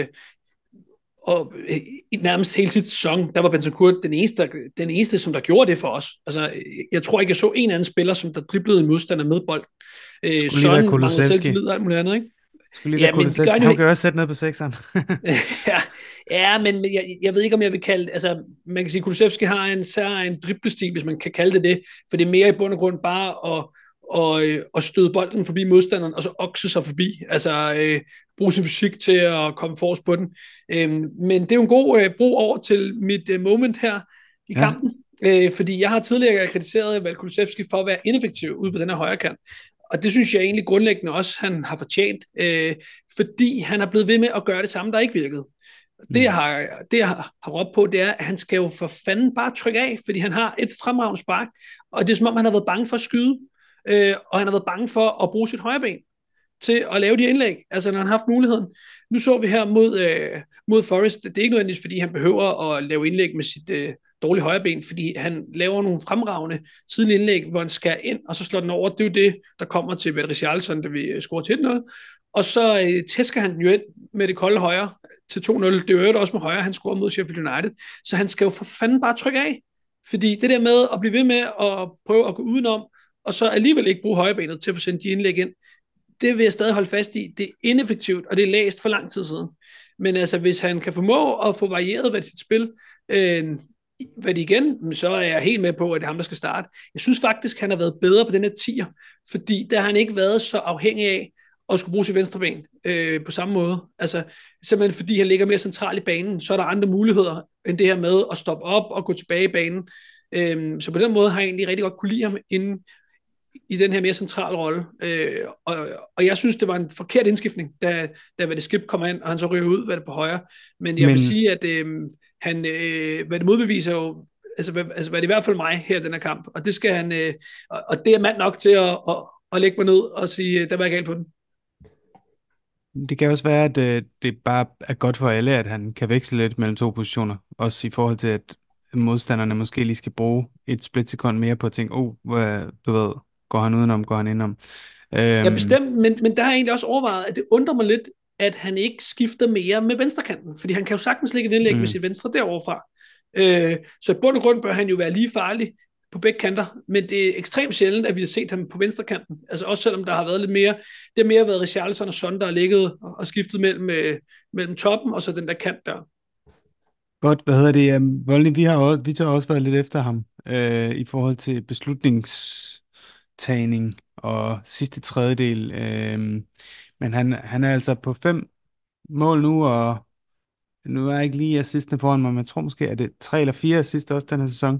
og i nærmest hele sidste sæson, der var Bentancur den eneste, den eneste, som der gjorde det for os. Altså, jeg tror ikke, jeg så en anden spiller, som der driblede en modstander med bolden. Øh, sådan manglede selvtillid og alt muligt andet, ikke? Skulle lige være ja, Kulusevski. Han kan jo også sætte ned på sekseren. ja, ja, men jeg, jeg ved ikke, om jeg vil kalde det, altså, man kan sige, at Kulusevski har en særlig driblestil, hvis man kan kalde det det, for det er mere i bund og grund bare at, og, og støde bolden forbi modstanderen, og så okse sig forbi, altså øh, bruge sin fysik til at komme forrest på den. Øh, men det er jo en god øh, brug over til mit øh, moment her i ja. kampen, øh, fordi jeg har tidligere kritiseret Val Kulusevski for at være ineffektiv ude på den her højre kant. Og det synes jeg egentlig grundlæggende også, han har fortjent, øh, fordi han er blevet ved med at gøre det samme, der ikke virkede. Det, jeg har, det, jeg har, har råbt på, det er, at han skal jo for fanden bare trykke af, fordi han har et fremragende spark, og det er som om, han har været bange for at skyde, øh, og han har været bange for at bruge sit højre ben. til at lave de indlæg, altså når han har haft muligheden. Nu så vi her mod, øh, mod Forrest, det er ikke nødvendigvis, fordi han behøver at lave indlæg med sit øh, dårlige højreben, fordi han laver nogle fremragende tidlige indlæg, hvor han skærer ind, og så slår den over. Det er jo det, der kommer til Richarlison, da vi scorer til noget. Og så øh, tæsker han den jo ind med det kolde højre til to nul. Det er jo også med højre, han scorer mod Sheffield United. Så han skal jo for fanden bare trykke af. Fordi det der med at blive ved med at prøve at gå udenom, og så alligevel ikke bruge højrebenet til at få sendt de indlæg ind, det vil jeg stadig holde fast i. Det er ineffektivt, og det er læst for lang tid siden. Men altså, hvis han kan formå at få varieret hvad sit spil, øh, hvad det igen, så er jeg helt med på, at det er ham, der skal starte. Jeg synes faktisk, han har været bedre på den her tier, fordi der har han ikke været så afhængig af at skulle bruge sit venstre ben øh, på samme måde. Altså, simpelthen fordi han ligger mere centralt i banen, så er der andre muligheder, end det her med at stoppe op og gå tilbage i banen. Øh, så på den måde har jeg egentlig rigtig godt kunne lide ham inden i den her mere centrale rolle. Øh, og, og jeg synes, det var en forkert indskiftning, da, da hvad det skip kommer ind, og han så ryger ud, hvad det på højre. Men jeg Men... vil sige, at øh, han, øh, hvad det modbeviser jo, altså hvad, altså hvad det i hvert fald mig her i den her kamp, og det skal han, øh, og, og det er mand nok til at, at, at lægge mig ned og sige, der var jeg galt på den. Det kan også være, at øh, det bare er godt for alle, at han kan veksle lidt mellem to positioner. Også i forhold til, at modstanderne måske lige skal bruge et splitsekund mere på at tænke, oh, hvad, du ved, går han udenom, går han indenom. Øhm... Ja, bestemt, men, men der har jeg egentlig også overvejet, at det undrer mig lidt, at han ikke skifter mere med venstrekanten, fordi han kan jo sagtens lægge et indlæg mm. med sit venstre deroverfra. Øh, så i bund og grund bør han jo være lige farlig på begge kanter, men det er ekstremt sjældent, at vi har set ham på venstrekanten. Altså også selvom der har været lidt mere, det har mere været Richarlison og Son, der har ligget og skiftet mellem, øh, mellem toppen og så den der kant der. Godt, hvad hedder det? Um, Voldny, vi har også, vi har også været lidt efter ham øh, i forhold til beslutningstagning og sidste tredjedel. Øh, men han, han er altså på fem mål nu, og nu er jeg ikke lige assistene foran mig, men jeg tror måske, at det er tre eller fire assist også den her sæson.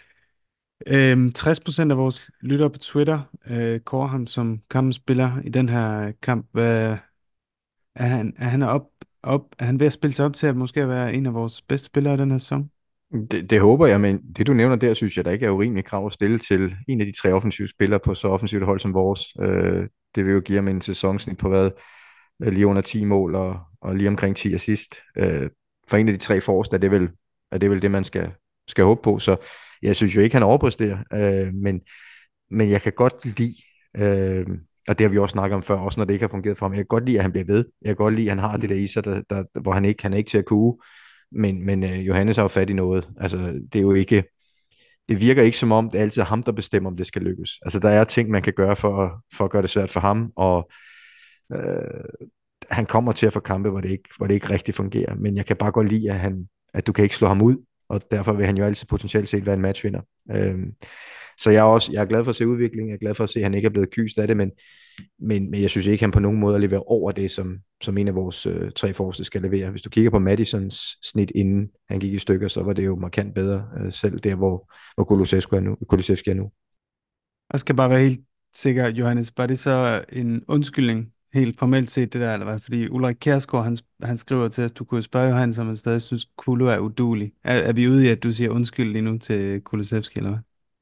Øhm, tres procent af vores lyttere på Twitter øh, kårer ham som kampens spiller i den her kamp. Hvad, er han, er han, op, op, er han ved at spille sig op til at måske være en af vores bedste spillere i den her sæson? Det, det håber jeg, men det du nævner der, synes jeg, der ikke er urimeligt krav at stille til en af de tre offensive spillere på så offensivt hold som vores. Øh, det vil jo give ham en sæsonsnit på hvad? Lige under ti mål og, og lige omkring ti assist. Øh, for en af de tre forreste er det vel, er det, vel det, man skal, skal håbe på. Så jeg synes jo ikke, han overpræsterer, øh, men, men jeg kan godt lide, øh, og det har vi også snakket om før, også når det ikke har fungeret for ham, jeg kan godt lide, at han bliver ved. Jeg kan godt lide, at han har det der i sig, der, der, hvor han ikke, han er ikke til at kue. Men, men øh, Johannes har jo fat i noget. Altså, det er jo ikke, det virker ikke som om, det er altid ham, der bestemmer, om det skal lykkes. Altså, der er ting, man kan gøre for, for at gøre det svært for ham, og øh, han kommer til at få kampe, hvor det, ikke, hvor det ikke rigtig fungerer. Men jeg kan bare godt lide, at, han, at du kan ikke slå ham ud, og derfor vil han jo altid potentielt set være en matchvinder. Øh, så jeg er også jeg er glad for at se udviklingen, jeg er glad for at se, at han ikke er blevet kyst af det, men, men, men jeg synes ikke, at han på nogen måde leverer over det, som, som en af vores øh, tre forreste skal levere. Hvis du kigger på Madisons snit, inden han gik i stykker, så var det jo markant bedre, øh, selv der, hvor, hvor Kulusevski er nu. Kulusevski er nu. Jeg skal bare være helt sikker, Johannes, var det så en undskyldning, helt formelt set det der, eller hvad? Fordi Ulrik Kjærsgaard, han, han skriver til os, du kunne spørge Johannes, om han stadig synes, Kulu er uduelig. Er, er vi ude i, at du siger undskyld lige nu til Kulusevski, eller hvad?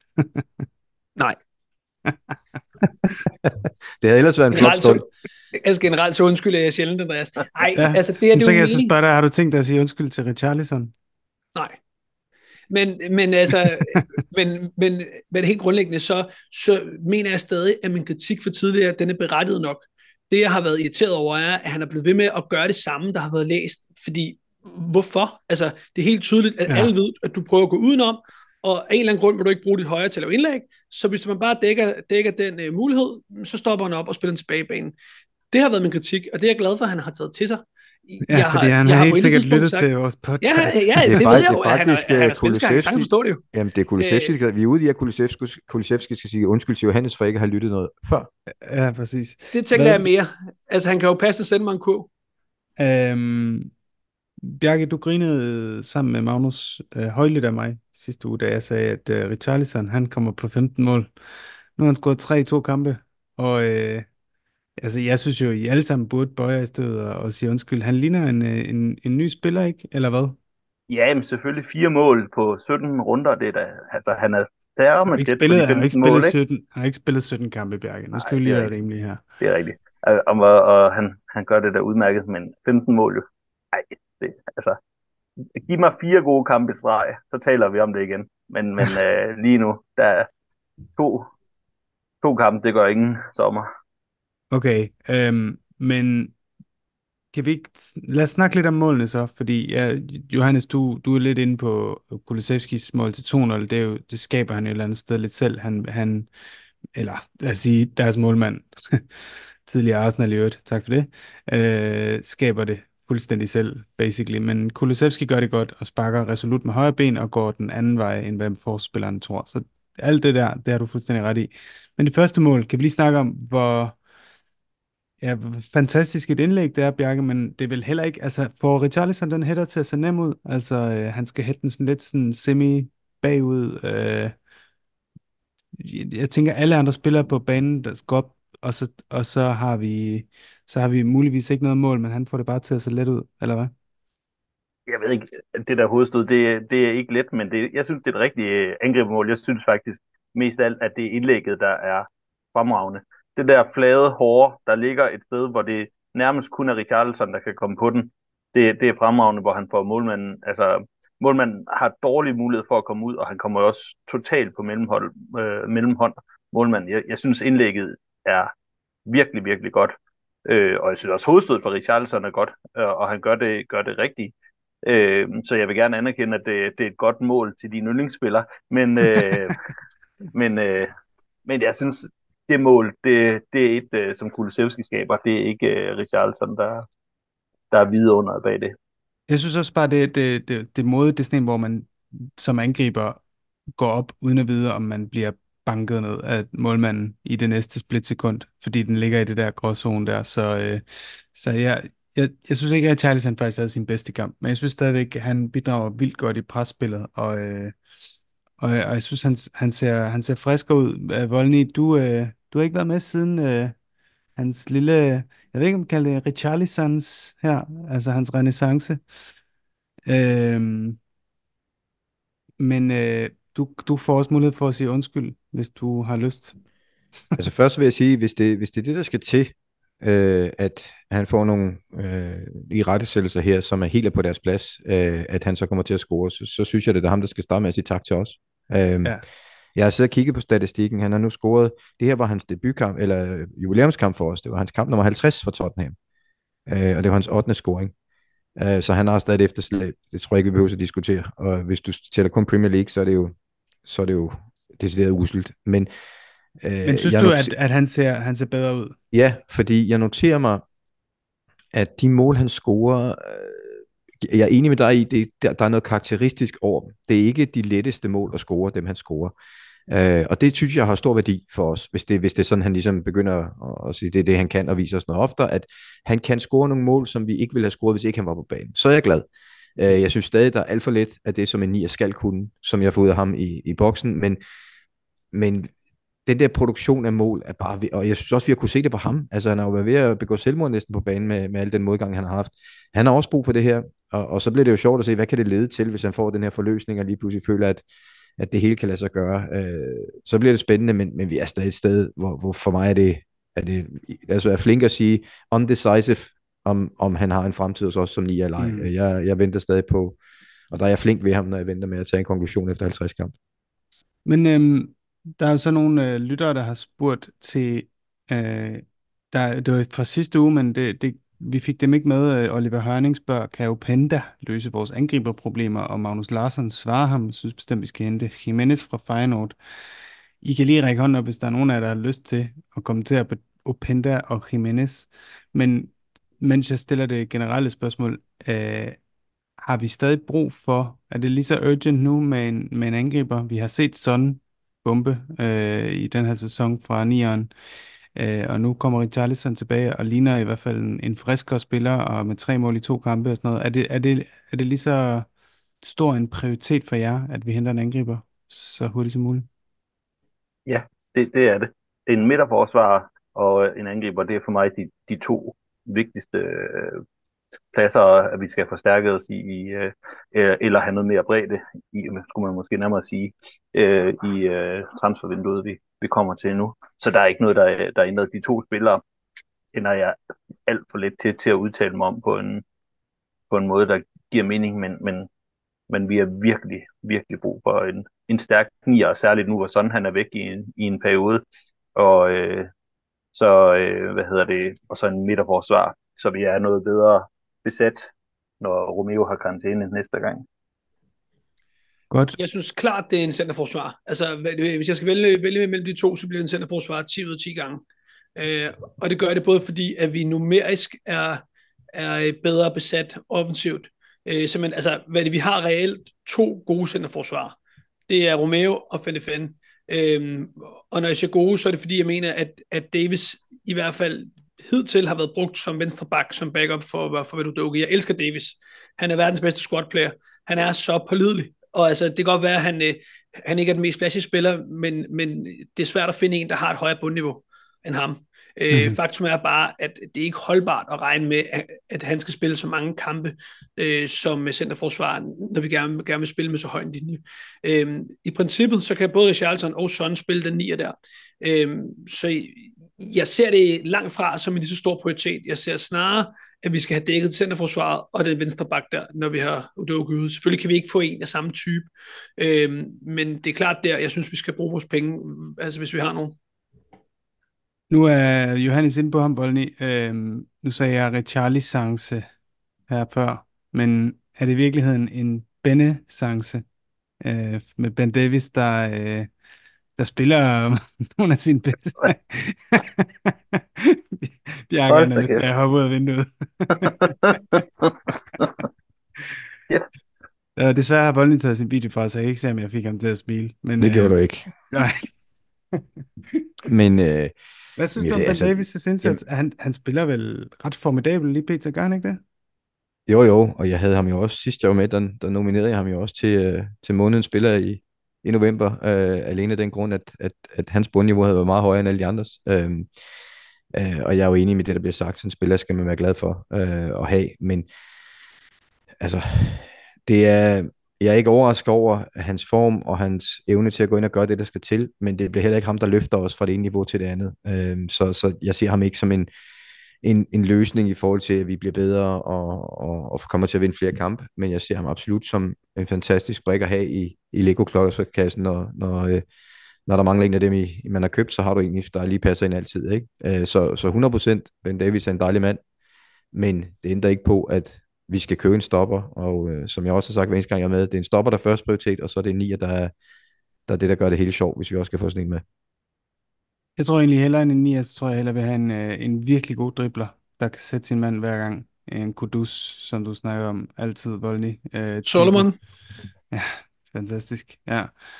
Nej. Det havde ellers været en flot stund. Altså generelt så undskylder jeg sjældent, Andreas. Nej, ja. altså det er det så jo kan jeg mening. så spørge dig, har du tænkt dig at sige undskyld til Richarlison? Nej. Men, men altså, men, men, men helt grundlæggende, så, så mener jeg stadig, at min kritik for tidligere, den er berettiget nok. Det, jeg har været irriteret over, er, at han er blevet ved med at gøre det samme, der har været læst. Fordi, hvorfor? Altså, det er helt tydeligt, at ja. alle ved, at du prøver at gå udenom, og af en eller anden grund vil du ikke bruge dit højre til at lave indlæg, så hvis man bare dækker, dækker den øh, mulighed, så stopper han op og spiller den tilbage i banen. Det har været min kritik, og det er jeg glad for, at han har taget til sig. Ja, jeg fordi har, han jeg har har helt sikkert lyttet sagt, til vores podcast. Ja, ja, det, det, det er ved jeg jo. Han er, han er svensker, han kan forstå det jo. Jamen, det er Kulusevski. Øh, vi er ude i, at Kulusevski, Kulusevski skal sige undskyld til Johannes, for ikke at have lyttet noget før. Ja, præcis. Det tænker Hvad? jeg mere. Altså, han kan jo passe at sende mig en kurv. Øhm, Bjarke, du grinede sammen med Magnus øh, højlydt af mig sidste uge, da jeg sagde, at øh, Richarlison, han kommer på femten mål. Nu har han scoret tre i to kampe, og øh, altså, jeg synes jo, I alle sammen burde bøje i stødet og, og sige undskyld. Han ligner en, en, en ny spiller, ikke? Eller hvad? Ja, men selvfølgelig fire mål på sytten runder, det er da, altså han er stærre med tæt på de femten mål, ikke? sytten, han har ikke spillet sytten kampe, Bjarke. Nu skal Nej, vi lige være rimelige her. Det er rigtigt. Øh, og, og han, han gør det der udmærket, men femten mål jo. Ej, det, altså, giv mig fire gode kampe i streg, så taler vi om det igen. Men, men øh, lige nu, der er to, to kampe, det gør ingen sommer. Okay, øhm, men kan vi ikke... Lad os snakke lidt om målene så, fordi ja, Johannes, du, du er lidt inde på Kulusevskis mål til to nul. Det, er jo, det skaber han jo et eller andet sted lidt selv. Han, han, eller lad os sige, deres målmand, tidligere Arsenal i øvrigt, tak for det, øh, skaber det fuldstændig selv, basically. Men Kulusevski gør det godt og sparker resolut med højre ben og går den anden vej, end hvad forspilleren tror. Så alt det der, det har du fuldstændig ret i. Men det første mål, kan vi lige snakke om, hvor ja, hvor fantastisk et indlæg det er, Bjarke, men det er vel heller ikke, altså får Richarlison den hætter til at se nem ud, altså øh, han skal hætte den sådan lidt sådan semi bagud, øh, jeg jeg tænker alle andre spillere på banen, der skal op, og så, og så har vi, så har vi muligvis ikke noget mål, men han får det bare til at se let ud, eller hvad? Jeg ved ikke, det der hovedstød, det, det er ikke let, men det, jeg synes, det er et rigtigt øh, angrebsmål. Jeg synes faktisk mest af alt, at det er indlægget, der er fremragende. Det der flade hårde, der ligger et sted, hvor det nærmest kun er Richarlison, der kan komme på den, det, det er fremragende, hvor han får målmanden, altså målmanden har dårlig mulighed for at komme ud, og han kommer jo også totalt på mellemhold, øh, mellemhånd, målmanden. Jeg, jeg synes, indlægget er virkelig, virkelig godt. Øh, og jeg synes også, hovedstødet for Richarlison er godt, øh, og han gør det, gør det rigtigt. Øh, så jeg vil gerne anerkende, at det, det er et godt mål til de yndlingsspillere, men, øh, men, øh, men jeg synes, det mål, det, det er et, øh, som Kulusevski skaber, det er ikke øh, Richarlison, der, der er vidunderligt bag det. Jeg synes også bare, det, det, det, det måde, det er sådan en, hvor man som angriber går op, uden at vide, om man bliver banket ned af målmanden i det næste splitsekund, fordi den ligger i det der gråzone der. Så, øh, så jeg, jeg, jeg synes ikke, at Charles han faktisk havde sin bedste kamp, men jeg synes stadigvæk, at han bidrager vildt godt i presspillet, og, øh, og, og jeg synes, han, han, ser, han ser frisk ud. Øh, Volny, du, øh, du har ikke været med siden øh, hans lille, jeg ved ikke, om man kalder det Richarlisons her, altså hans renaissance. Øhm, men øh, du, du får også mulighed for at sige undskyld, hvis du har lyst. Altså først vil jeg sige, hvis det, hvis det er det, der skal til, øh, at han får nogle øh, irettesættelser her, som er helt på deres plads, øh, at han så kommer til at score, så, så synes jeg, det er ham, der skal starte med at sige tak til os. Øh, Ja. Jeg har siddet og kigget på statistikken. Han har nu scoret, det her var hans debutkamp, eller jubilæumskamp for os. Det var hans kamp nummer halvtreds for Tottenham. Øh, og det var hans ottende scoring. Øh, så han har stadig et efterslæb. Det tror jeg ikke, vi behøver at diskutere. Og hvis du tæller kun Premier League, så er det jo, så er det jo decideret uselt. Men, øh, Men synes jeg du, noter- at, at han, ser, han ser bedre ud? Ja, fordi jeg noterer mig, at de mål, han scorer, øh, jeg er enig med dig i, det, der, der er noget karakteristisk over dem. Det er ikke de letteste mål at score, dem han scorer. Øh, og det synes jeg har stor værdi for os, hvis det, hvis det er sådan, han ligesom begynder at, at sige, det er det, han kan, og viser os noget oftere, at han kan score nogle mål, som vi ikke ville have scoret, hvis ikke han var på banen. Så er jeg glad. Øh, jeg synes stadig, der er alt for lidt af det, som en nier skal kunne, som jeg får ud af ham i, i boksen, men, men den der produktion af mål er bare, ved- og jeg synes også, vi har kunne se det på ham. Altså, han har jo været ved at begå selvmord næsten på banen med, med al den modgang, han har haft. Han har også brug for det her, og, og så bliver det jo sjovt at se, hvad kan det lede til, hvis han får den her forløsning, og lige pludselig føler, at, at det hele kan lade sig gøre. Øh, så bliver det spændende, men, men vi er stadig et sted, hvor, hvor for mig er det, er det altså er flink at sige, undecisive, om, om han har en fremtid hos os som ni eller ej. Mm. Jeg, jeg venter stadig på, og der er jeg flink ved ham, når jeg venter med at tage en konklusion efter halvtreds kamp. Men øhm, der er jo så nogle øh, lyttere, der har spurgt til, øh, der, det var fra sidste uge, men det, det, vi fik dem ikke med. Øh, Oliver Hørning spørger, kan Openda løse vores angriberproblemer? Og Magnus Larsson svarer ham, synes bestemt, vi skal hente Jimenez fra Feyenoord. I kan lige række hånden op, hvis der er nogen af jer, der har lyst til at kommentere på Openda og Jimenez. Men mens jeg stiller det generelle spørgsmål, øh, har vi stadig brug for, er det lige så urgent nu med en, med en angriber? Vi har set Son bombe øh, i den her sæson fra nieren, øh, og nu kommer Richarlison tilbage og ligner i hvert fald en, en friskere spiller, og med tre mål i to kampe og sådan noget. Er det, er det, er det lige så stor en prioritet for jer, at vi henter en angriber så hurtigt som muligt? Ja, det, det er det. En midterforsvar og en angriber, det er for mig de, de to vigtigste øh, pladser, at vi skal forstærke os i, i øh, eller have noget mere bredde i, skulle man måske nærmere sige, øh, i øh, transfervinduet, vi, vi kommer til nu. Så der er ikke noget, der, der er ændret. De to spillere, kender jeg alt for lidt til, til at udtale mig om på en, på en måde, der giver mening, men, men, men vi har virkelig, virkelig brug for en, en stærk nier, og særligt nu, hvor sådan han er væk i en, i en periode. Og øh, så, øh, hvad hedder det, og så en midterforsvar, så vi er noget bedre besat, når Romeo har karantæne næste gang. Godt. Jeg synes klart, det er en centerforsvar. Altså, hvis jeg skal vælge, vælge mellem de to, så bliver det en centerforsvar ti ud af ti gange. Øh, og det gør det både fordi, at vi numerisk er, er bedre besat offensivt. Øh, så man, altså, hvad det, vi har reelt to gode centerforsvar. Det er Romeo og Fennefen. Øh, og når jeg siger gode, så er det fordi, jeg mener, at, at Davis i hvert fald hidtil har været brugt som venstre bak, som backup for, for Udogie. Jeg elsker Davis. Han er verdens bedste squad player. Han er så pålidelig. Og altså, det kan godt være, at han, øh, han ikke er den mest flashy spiller, men, men det er svært at finde en, der har et højere bundniveau end ham. Mm-hmm. Øh, faktum er bare, at det er ikke holdbart at regne med, at, at han skal spille så mange kampe øh, som centerforsvar, når vi gerne, gerne vil spille med så høj en linje. Øh, I princippet, så kan både Richarlison og Son spille den nier der. Øh, så jeg ser det langt fra som en lige så stor prioritet. Jeg ser snarere, at vi skal have dækket centerforsvaret og den venstre bak der, når vi har Udogie ude. Selvfølgelig kan vi ikke få en af samme type, øhm, men det er klart der, jeg synes, vi skal bruge vores penge, altså hvis vi har nogen. Nu er Johannes inde på ham, Volny. Øhm, nu sagde jeg Richarlisance her før, men er det i virkeligheden en Benne-sance øh, med Ben Davis, der, øh, der spiller nogle af sine bedste? Bjarke er lidt ved at hoppe ud af vinduet. Yeah. Ja, desværre har Volny taget sin video fra, så jeg kan ikke se, om jeg fik ham til at smile. Men, Det gjorde øh, du ikke. Nej. Men øh, Hvad synes men du om Ben altså, Davis' indsats? Han, han spiller vel ret formidabel lige pt. Gør han ikke det? Jo, jo, og jeg havde ham jo også, sidst jeg var med, der, der nominerede jeg ham jo også til, øh, til månedens spiller i, i november, øh, alene af den grund, at, at, at hans bundniveau havde været meget højere end alle de andres. Øh, øh, og jeg er jo enig med det, der bliver sagt, sådan en spiller skal man være glad for øh, at have, men altså, det er, jeg er ikke overrasket over hans form og hans evne til at gå ind og gøre det, der skal til, men det bliver heller ikke ham, der løfter os fra det ene niveau til det andet. Øh, så, så jeg ser ham ikke som en En, en løsning i forhold til, at vi bliver bedre og, og, og kommer til at vinde flere kampe, men jeg ser ham absolut som en fantastisk brik at have i, i Lego-klodskassen, når, når, øh, når der mangler en af dem, i, man har købt, så har du en, der lige passer ind altid. Ikke? Øh, så, så hundrede procent, Ben Davis er en dejlig mand, men det ændrer ikke på, at vi skal købe en stopper, og øh, som jeg også har sagt hver eneste gang jeg er med, det er en stopper, der er første prioritet, og så er det en nier, der er, der er det, der gør det hele sjovt, hvis vi også skal få sådan en med. Jeg tror egentlig hellere end en nier, så tror jeg hellere vil have en, øh, en virkelig god dribler, der kan sætte sin mand hver gang. En Kudus, som du snakker om, altid voldelig. Øh, Solomon. Ja, fantastisk. Ja.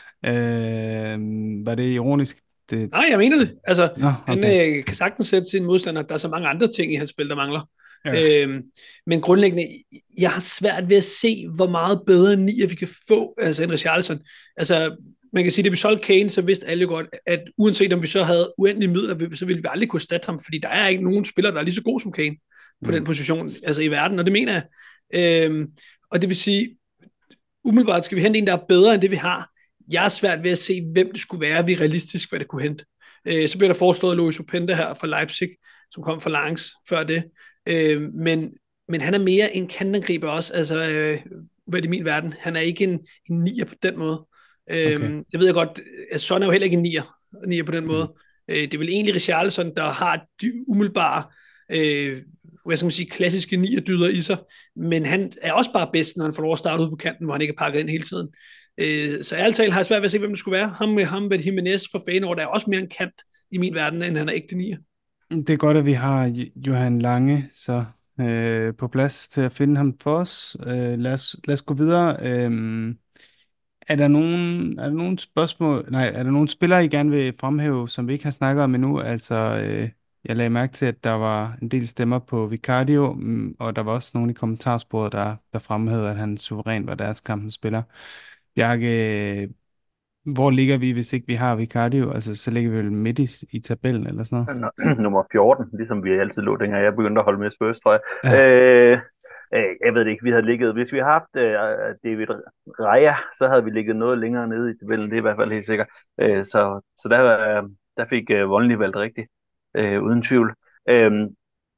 Øh, var det ironisk? Det... Nej, jeg mener det. Altså, Nå, okay. Han øh, kan sagtens sætte sin modstander. Der er så mange andre ting i hans spil, der mangler. Ja. Øhm, men grundlæggende, jeg har svært ved at se, hvor meget bedre nier vi kan få, altså end Richarlison. Altså, man kan sige, at da vi solgte Kane, så vidste alle jo godt, at uanset om vi så havde uendelige midler, så ville vi aldrig kunne erstatte ham, fordi der er ikke nogen spiller, der er lige så god som Kane på mm. den position, altså i verden, og det mener jeg. Øhm, og det vil sige, umiddelbart skal vi hente en, der er bedre end det, vi har. Jeg er svært ved at se, hvem det skulle være, vi realistisk, hvad det kunne hente. Øh, så bliver der foreslået Luis Openda her fra Leipzig, som kom fra Lens før det. Øh, men, men han er mere en kantangriber også, altså øh, hvad er det i min verden? Han er ikke en, en nier på den måde. Øh, Okay. Jeg ved godt, at Son er jo heller ikke en nier, nier på den Mm. måde. Øh, det er vel egentlig Richarlison, der har de umiddelbare øh, hvad skal man sige, klassiske nier-dyder i sig, men han er også bare bedst, når han får lov at starte ud på kanten, hvor han ikke er pakket ind hele tiden. Øh, så ærligt talt har jeg svært ved at se, hvem det skulle være. Ham med ham med Jimenez fra Feyenoord, der er også mere en kant i min verden, end han er ægte nier. Det er godt, at vi har J- Johan Lange så øh, på plads til at finde ham for os. Øh, lad os. Lad os gå videre. Øh, er der nogen, er der nogen spørgsmål? Nej, er der nogen spillere, I gerne vil fremhæve, som vi ikke har snakket om endnu? Altså, øh, jeg lagde mærke til, at der var en del stemmer på Vicario, mm, og der var også nogen i kommentarsporet, der, der fremhævede, at han suverænt var deres kampens spiller. Bjarke, hvor ligger vi, hvis ikke vi har Vicario? Altså, så ligger vi vel midt i, i tabellen eller sådan noget? N- Nummer fjorten, ligesom vi altid lå, dengang jeg begyndte at holde med Spurs, tror jeg. Ja. Øh, øh, jeg ved det ikke, vi havde ligget, hvis vi havde haft øh, David Raya, så havde vi ligget noget længere nede i tabellen, det er i hvert fald helt sikkert. Øh, så så der, øh, der fik øh, Volney valgt rigtigt, øh, uden tvivl. Øh,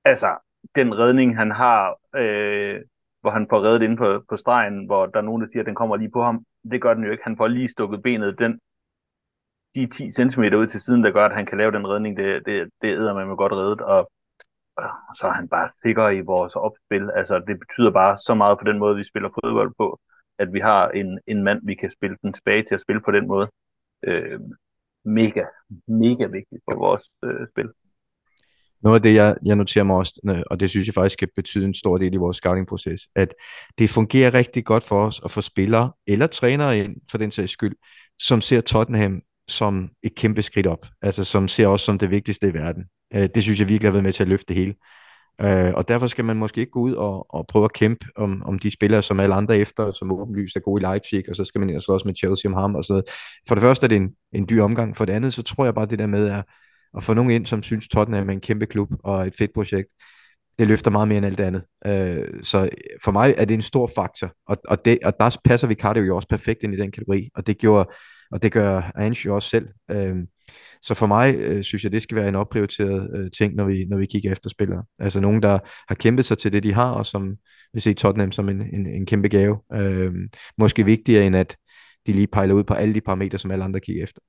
altså, den redning, han har, øh, hvor han får reddet inde på, på stregen, hvor der er nogen, der siger, at den kommer lige på ham. Det gør den jo ikke. Han får lige stukket benet den, de ti centimeter ud til siden, der gør, at han kan lave den redning. Det, det, det æder man med godt reddet, og, og så er han bare sikker i vores opspil. Altså, det betyder bare så meget på den måde, vi spiller fodbold på, at vi har en, en mand, vi kan spille den tilbage til at spille på den måde. Øh, mega, mega vigtigt for vores øh, spil. Noget af det, jeg, jeg noterer mig også, øh, og det synes jeg faktisk kan betyde en stor del i vores scouting-proces, at det fungerer rigtig godt for os at få spillere eller trænere ind, for den sags skyld, som ser Tottenham som et kæmpe skridt op. Altså som ser os som det vigtigste i verden. Øh, Det synes jeg virkelig har været med til at løfte det hele. Øh, Og derfor skal man måske ikke gå ud og, og prøve at kæmpe om, om de spillere, som alle andre efter, som åbenlyst er gode i Leipzig, og så skal man ind og slås med Chelsea om ham og sådan noget. For det første er det en, en dyr omgang. For det andet, så tror jeg bare, det der med er at få nogen ind, som synes Tottenham er en kæmpe klub og et fedt projekt, det løfter meget mere end alt det andet. Øh, så for mig er det en stor faktor, og, og, det, og der passer Vicario jo også perfekt ind i den kategori, og det gjorde, og det gør Ange jo også selv. Øh, så for mig øh, synes jeg, det skal være en opprioriteret øh, ting, når vi, når vi kigger efter spillere. Altså nogen, der har kæmpet sig til det, de har, og som vil se Tottenham som en, en, en kæmpe gave. Øh, måske vigtigere end at de lige pejler ud på alle de parametre, som alle andre kigger efter.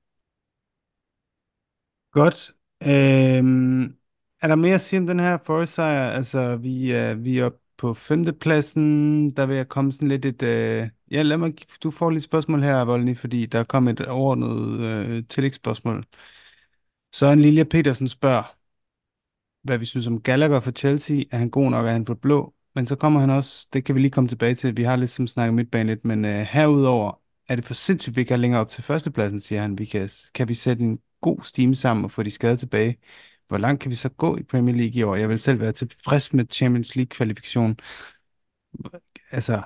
Godt. Øhm, er der mere at sige om den her Forest-sejr? Altså, vi er, vi er oppe på femtepladsen. Der vil jeg komme sådan lidt et... Øh... Ja, lad mig... Du får lige et spørgsmål her, Volny, fordi der kom et overordnet øh, tillægsspørgsmål. Søren Lilja Petersen spørger, hvad vi synes om Gallagher for Chelsea. Er han god nok, er han for blå? Men så kommer han også, det kan vi lige komme tilbage til, vi har lidt som snakket midtbane lidt, men øh, herudover er det for sindssygt, vi ikke er længere op til førstepladsen, siger han. Vi kan, kan vi sætte en god stime sammen og få de skade tilbage? Hvor langt kan vi så gå i Premier League i år? Jeg vil selv være tilfreds med Champions League-kvalifikation. Altså,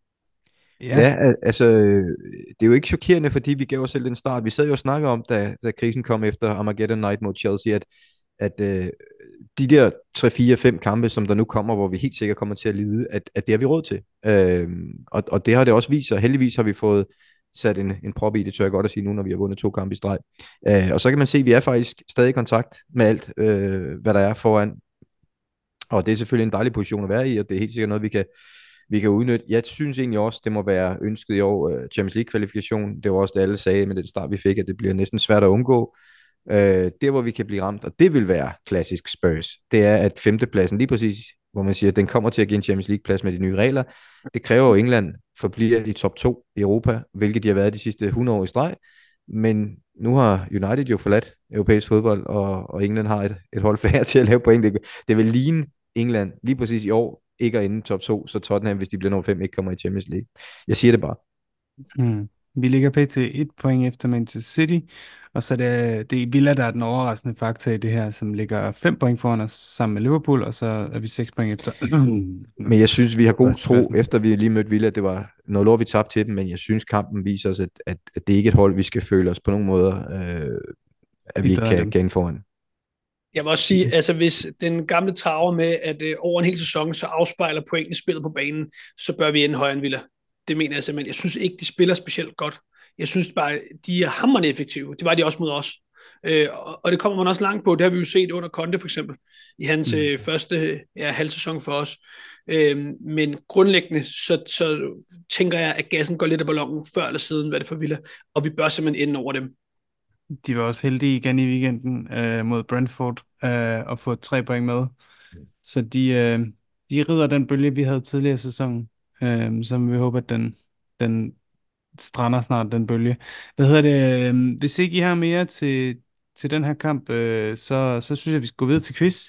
ja. Ja, al- altså, øh, det er jo ikke chokerende, fordi vi gav os selv den start. Vi sad jo og snakkede om, da, da krisen kom efter Armageddon Night mod Chelsea, at, at øh, de der tre fire fem kampe, som der nu kommer, hvor vi helt sikkert kommer til at lide, at, at det har vi råd til. Øh, og, og det har det også vist sig. Heldigvis har vi fået sat en, en prop i, det tør jeg godt at sige nu, når vi har vundet to kampe i streg. Øh, og så kan man se, at vi er faktisk stadig i kontakt med alt, øh, hvad der er foran. Og det er selvfølgelig en dejlig position at være i, og det er helt sikkert noget, vi kan, vi kan udnytte. Jeg synes egentlig også, det må være ønsket i år, uh, Champions League-kvalifikation. Det var også det, alle sagde med den start, vi fik, at det bliver næsten svært at undgå. Uh, der, hvor vi kan blive ramt, og det vil være klassisk Spurs, det er, at femtepladsen, lige præcis, hvor man siger, at den kommer til at give en Champions League-plads med de nye regler. Det kræver jo, at England forbliver i top to i Europa, hvilket de har været de sidste hundrede år i streg. Men nu har United jo forladt europæisk fodbold, og, og England har et, et hold færre til at lave point. Det, det vil ligne England lige præcis i år ikke er inde i top to, så Tottenham, hvis de bliver nummer fem, ikke kommer i Champions League. Jeg siger det bare. Hmm. Vi ligger pt. et point efter Manchester City, og så er det, det er Villa, der er den overraskende faktor i det her, som ligger fem point foran os sammen med Liverpool, og så er vi seks point efter. Men jeg synes, vi har god tro, Førstepladsen. efter vi lige mødte Villa. Det var noget lort, vi tabte til dem, men jeg synes, kampen viser os, at, at, at det ikke er et hold, vi skal føle os på nogen måder, øh, at vi Vi ikke bedre kan dem. gænge foran. Jeg vil også sige, altså hvis den gamle traver med, at øh, over en hel sæson, så afspejler pointen i spillet på banen, så bør vi ende højere end Villa. Det mener jeg simpelthen. Jeg synes ikke, de spiller specielt godt. Jeg synes bare, de er hammerende effektive. Det var de også mod os. Øh, og, og det kommer man også langt på. Det har vi jo set under Conte for eksempel, i hans Mm. øh, første ja, halv sæson for os. Øh, men grundlæggende, så, så tænker jeg, at gassen går lidt af ballonen før eller siden, hvad det for Villa. Og vi bør simpelthen ende over dem. De var også heldige igen i weekenden øh, mod Brentford øh, og få tre point med. Så de, øh, de rider den bølge, vi havde tidligere i sæsonen, øh, som vi håber, at den, den strander snart, den bølge. Hvad hedder det? Øh, hvis ikke I har mere til, til den her kamp, øh, så, så synes jeg, vi skal gå videre til quiz.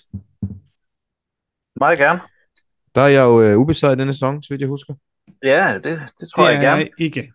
Meget gerne. Der er jeg jo øh, ubesejret denne sæson, så vidt jeg husker. Ja, det, det tror Det jeg er gerne. jeg ikke.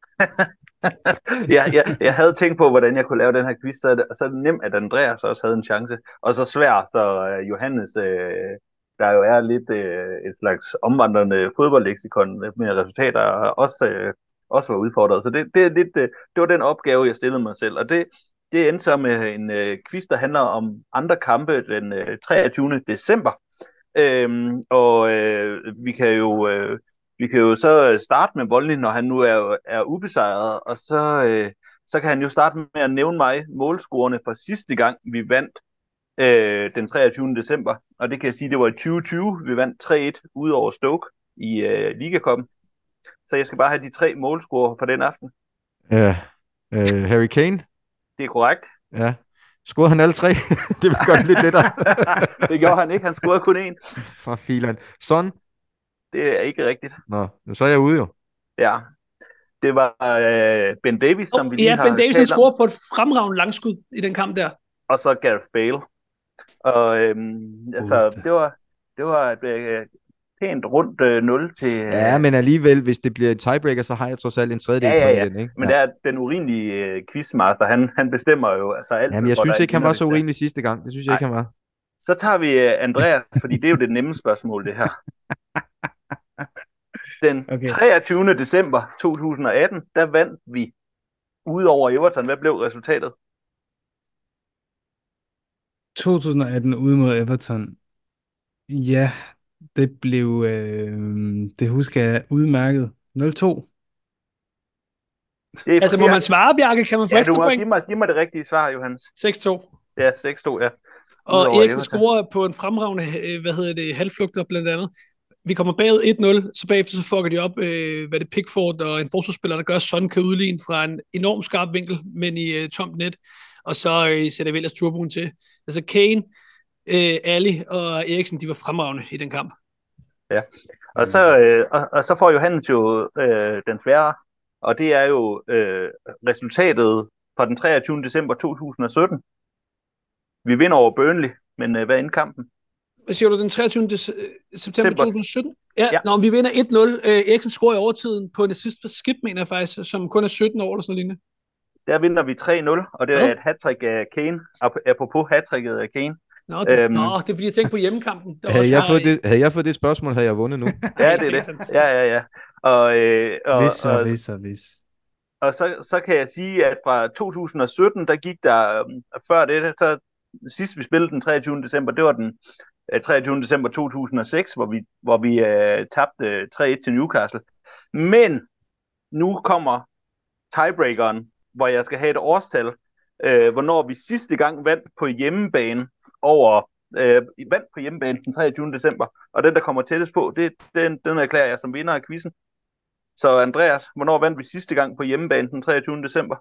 ja, jeg, jeg havde tænkt på, hvordan jeg kunne lave den her quiz, så er det, så er det nemt, at Andreas også havde en chance. Og så svært, så uh, Johannes, uh, der jo er lidt uh, et slags omvandrende fodboldleksikon med resultater, også, uh, også var udfordret. Så det, det, er lidt, uh, det var den opgave, jeg stillede mig selv. Og det, det endte så med en uh, quiz, der handler om andre kampe den uh, treogtyvende december. Øhm, og uh, vi kan jo... Uh, Vi kan jo så starte med Volny, når han nu er, er ubesejret, og så, øh, så kan han jo starte med at nævne mig målscorerne fra sidste gang, vi vandt øh, den treogtyvende december, og det kan jeg sige, det var i tyve tyve, vi vandt tre et ude over Stoke i øh, Ligacupen. Så jeg skal bare have de tre målscorer for den aften. Ja. Øh, Harry Kane? Det er korrekt. Ja. Scorede han alle tre? Det vil gøre det lidt lettere. Det gjorde han ikke, han scorede kun én. Fra filan. Son? Det er ikke rigtigt. Nå, så er jeg ude jo. Ja. Det var øh, Ben Davies, som oh, vi lige ja, har Ben Davies han talt om. scorede på et fremragende langskud i den kamp der. Og så Gareth Bale. Og øhm, altså, det var, det var et øh, pænt rundt øh, nul til... Øh... Ja, men alligevel, hvis det bliver en tiebreaker, så har jeg trods alt en tredjedel ja, ja, ja. på den, ikke? Men Ja. der er den urimelige øh, quizmaster, han, han bestemmer jo altså alt. Jamen, jeg synes ikke, han var så urimelig sidste gang. Det synes jeg Ej. ikke, han var. Så tager vi øh, Andreas, fordi det er jo det nemme spørgsmål, det her. Den okay. treogtyvende december to tusind og atten, der vandt vi ude over Everton. Hvad blev resultatet? to tusind og atten ude mod Everton. Ja, det blev, øh, det husker jeg udmærket. nul to. Altså, må man svare, Bjarke? Kan man få ja, ekstra du må point? give mig, give mig det rigtige svar, Johannes. seks to. Ja, seks to, ja. Og Eriksen scorer på en fremragende, hvad hedder det, halvflugter blandt andet. Vi kommer bagud et nul, så bagefter så fucker de op, øh, hvad det er Pickford og en forsvarsspiller, der gør, at Son kan udligne fra en enorm skarp vinkel, men i øh, tomt net. Og så øh, sætter vi ellers turboen til. Altså Kane, øh, Ali og Eriksen, de var fremragende i den kamp. Ja, og så, øh, og, og så får Johannes jo øh, den svære, og det er jo øh, resultatet fra den treogtyvende december to tusind og sytten. Vi vinder over Burnley, men øh, hvad er indkampen? Hvad siger du, den treogtyvende september to tusind og sytten? Ja, ja. Nå, vi vinder et nul. Øh, Eriksen scorer i overtiden på en assist for Skip, mener jeg faktisk, som kun er sytten år eller sådan lignende. Der vinder vi tre nul, og det er ja. et hattrick af Kane, apropos hattricket af Kane. Nå, det, øhm, nå, det er fordi, jeg tænkte på hjemmekampen. Der havde, jeg fået det, havde jeg fået det spørgsmål, havde jeg vundet nu. Ja, det er det. Ja, ja, ja. Og, øh, og, hvis og, og, hvis og hvis. Og så, så kan jeg sige, at fra to tusind og sytten, der gik der, um, før det, så sidst vi spillede den treogtyvende december, det var den uh, treogtyvende december to tusind og seks, hvor vi, hvor vi uh, tabte uh, tre et til Newcastle. Men nu kommer tiebreakeren, hvor jeg skal have et årstal, uh, hvornår vi sidste gang vandt på hjemmebane over, uh, vandt på hjemmebane den treogtyvende december, og den, der kommer tættest på, det, den, den erklærer jeg som vinder af quizzen. Så Andreas, hvornår vandt vi sidste gang på hjemmebane den treogtyvende december?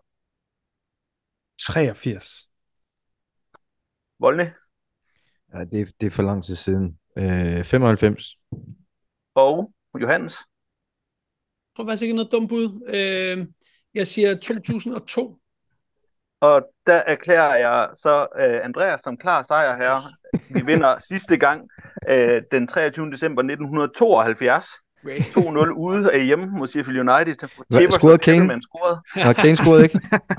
treogfirs. Voldne? Ja, det, det er for lang tid siden. Øh, femoghalvfems. Og Johannes? Jeg tror faktisk ikke noget dumt bud. Øh, jeg siger to tusind og to. Og der erklærer jeg så uh, Andreas som klar sejr her. Vi vinder sidste gang uh, den treogtyvende december nitten tooghalvfjerds. to nul ude af hjemme mod Sheffield United. Hvad, scorede Kane? Scorede. Ja, Kane scorede ikke.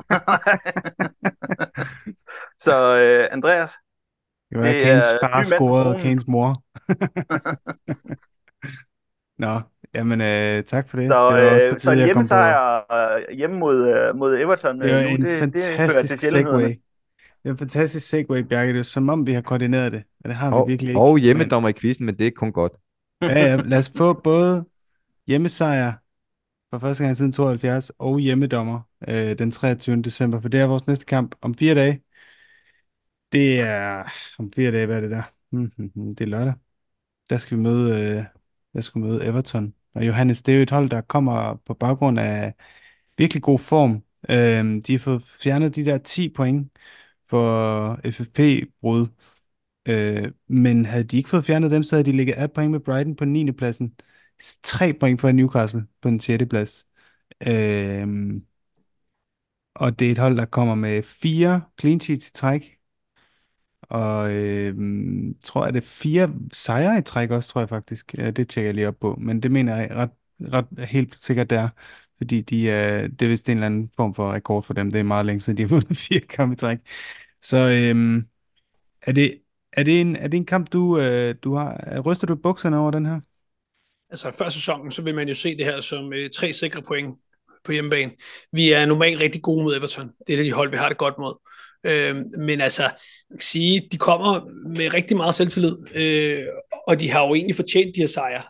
Så uh, Andreas. Det var Kanes far scorede og Kanes mor. Nå, jamen øh, tak for det. Så, det var også på øh, så en hjemmesejr uh, hjemme mod, uh, mod Everton. Det var nu, en det, fantastisk det segway. Det er en fantastisk segway, Bjarke. Det er som om, vi har koordineret det. Men det har og, vi virkelig ikke. Og hjemmedommer i quizzen, men det er kun godt. Ja, ja. Lad os få både hjemmesejr for første gang siden tooghalvfjerds og hjemmedommer øh, den treogtyvende december. For det er vores næste kamp om fire dage. Det er om fire dage, hvad er det der? Mm-hmm, det er lørdag. Der skal vi møde, øh, der skal vi møde Everton. Og Johannes, det er jo et hold, der kommer på baggrund af virkelig god form. Øh, de har fået fjernet de der ti point for F F P-brud. Øh, men havde de ikke fået fjernet dem, så havde de ligget af point med Brighton på niende pladsen. tre point for Newcastle på den sjette plads. Øh, og det er et hold, der kommer med fire clean sheets i træk. Og øh, tror jeg, det er fire sejre i træk også, tror jeg faktisk. Ja, det tjekker jeg lige op på. Men det mener jeg ret, ret helt sikkert der. Fordi de, øh, det er vist en eller anden form for rekord for dem. Det er meget længe siden, de har vundet fire kampe i træk. Så øh, er, det, er, det en, er det en kamp, du, øh, du har... Ryster du bukserne over den her? Altså før sæsonen, så vil man jo se det her som øh, tre sikre point på hjemmebane. Vi er normalt rigtig gode mod Everton. Det er det, de hold, vi har det godt mod. Øh, men altså, man kan sige, de kommer med rigtig meget selvtillid, øh, og de har jo egentlig fortjent de her sejre.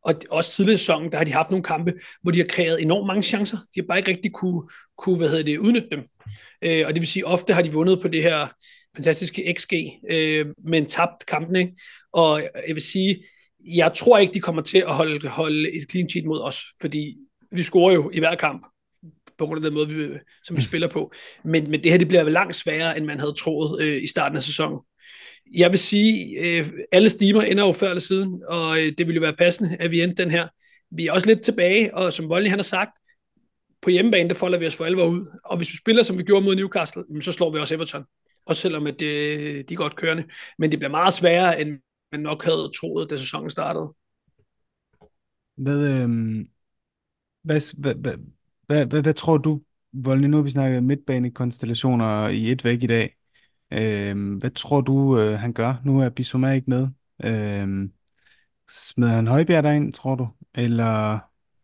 og også tidligere i sæsonen, der har de haft nogle kampe, hvor de har kreeret enormt mange chancer. De har bare ikke rigtig kunne, kunne hvad hedder det, udnytte dem. Øh, og det vil sige, ofte har de vundet på det her fantastiske X G, øh, men tabt kampen, ikke? Og jeg vil sige, jeg tror ikke, de kommer til at holde, holde et clean sheet mod os, fordi vi scorer jo i hver kamp, på grund af den måde, vi, som vi spiller på. Men, men det her, det bliver vel langt sværere, end man havde troet øh, i starten af sæsonen. Jeg vil sige, øh, alle stimer ender jo før eller siden, og øh, det ville jo være passende, at vi endte den her. Vi er også lidt tilbage, og som Voldny han har sagt, på hjemmebane, der folder vi os for alvor ud. Og hvis vi spiller, som vi gjorde mod Newcastle, så slår vi også Everton. Også selvom at det, de er godt kørende. Men det bliver meget sværere, end man nok havde troet, da sæsonen startede. Hvad, øhm, hvad, hvad, hvad, hvad, hvad, hvad tror du, Voldny, nu har vi snakket midtbanekonstellationer i et væk i dag. Øhm, hvad tror du, øh, han gør? Nu er Bissouma ikke med. Øhm, smider han Højbjerg derind, tror du? Eller,